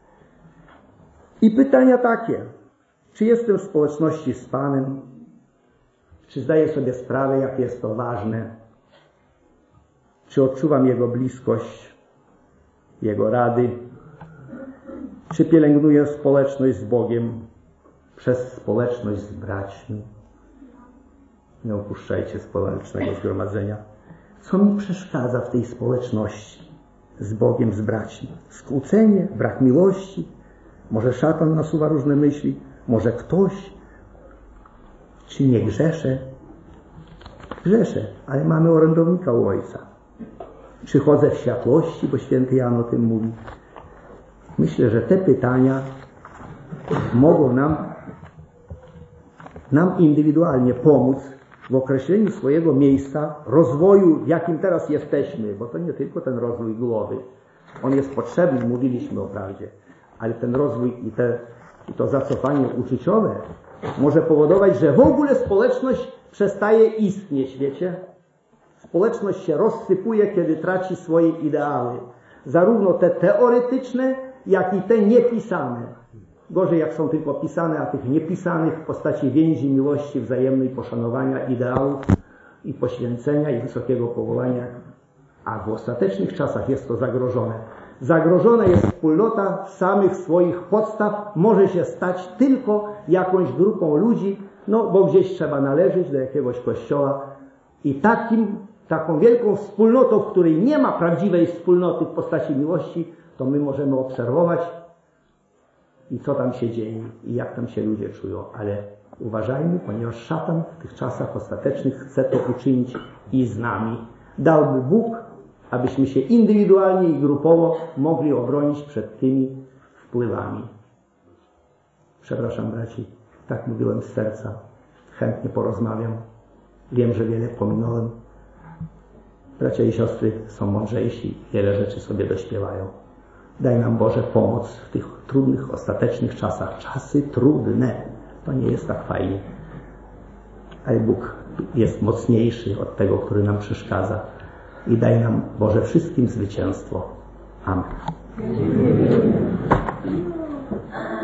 S1: I pytania takie. Czy jestem w społeczności z Panem? Czy zdaję sobie sprawę, jak jest to ważne? Czy odczuwam Jego bliskość, Jego rady? Czy pielęgnuję społeczność z Bogiem przez społeczność z braćmi? Nie opuszczajcie społecznego zgromadzenia. Co mi przeszkadza w tej społeczności z Bogiem, z braćmi? Skłócenie, brak miłości? Może szatan nasuwa różne myśli? Może ktoś? Czy nie grzeszę? Grzeszę, ale mamy orędownika u Ojca. Czy chodzę w światłości, bo święty Jan o tym mówi? Myślę, że te pytania mogą nam indywidualnie pomóc w określeniu swojego miejsca, rozwoju, w jakim teraz jesteśmy, bo to nie tylko ten rozwój głowy. On jest potrzebny, mówiliśmy o prawdzie, ale ten rozwój i to zacofanie uczuciowe może powodować, że w ogóle społeczność przestaje istnieć, wiecie? Społeczność się rozsypuje, kiedy traci swoje ideały. Zarówno te teoretyczne, jak i te niepisane. Gorzej, jak są tylko pisane, a tych niepisanych w postaci więzi, miłości, wzajemnej poszanowania, ideałów i poświęcenia i wysokiego powołania. A w ostatecznych czasach jest to zagrożone. Zagrożona jest wspólnota z samych swoich podstaw. Może się stać tylko jakąś grupą ludzi, bo gdzieś trzeba należeć do jakiegoś kościoła. I taką wielką wspólnotą, w której nie ma prawdziwej wspólnoty w postaci miłości, to my możemy obserwować i co tam się dzieje i jak tam się ludzie czują. Ale uważajmy, ponieważ szatan w tych czasach ostatecznych chce to uczynić i z nami. Dałby Bóg, abyśmy się indywidualnie i grupowo mogli obronić przed tymi wpływami. Przepraszam braci, tak mówiłem z serca. Chętnie porozmawiam. Wiem, że wiele pominąłem. Bracia i siostry są mądrzejsi, wiele rzeczy sobie dośpiewają. Daj nam Boże pomoc w tych trudnych, ostatecznych czasach. Czasy trudne. To nie jest tak fajnie. Ale Bóg jest mocniejszy od tego, który nam przeszkadza. I daj nam Boże wszystkim zwycięstwo. Amen.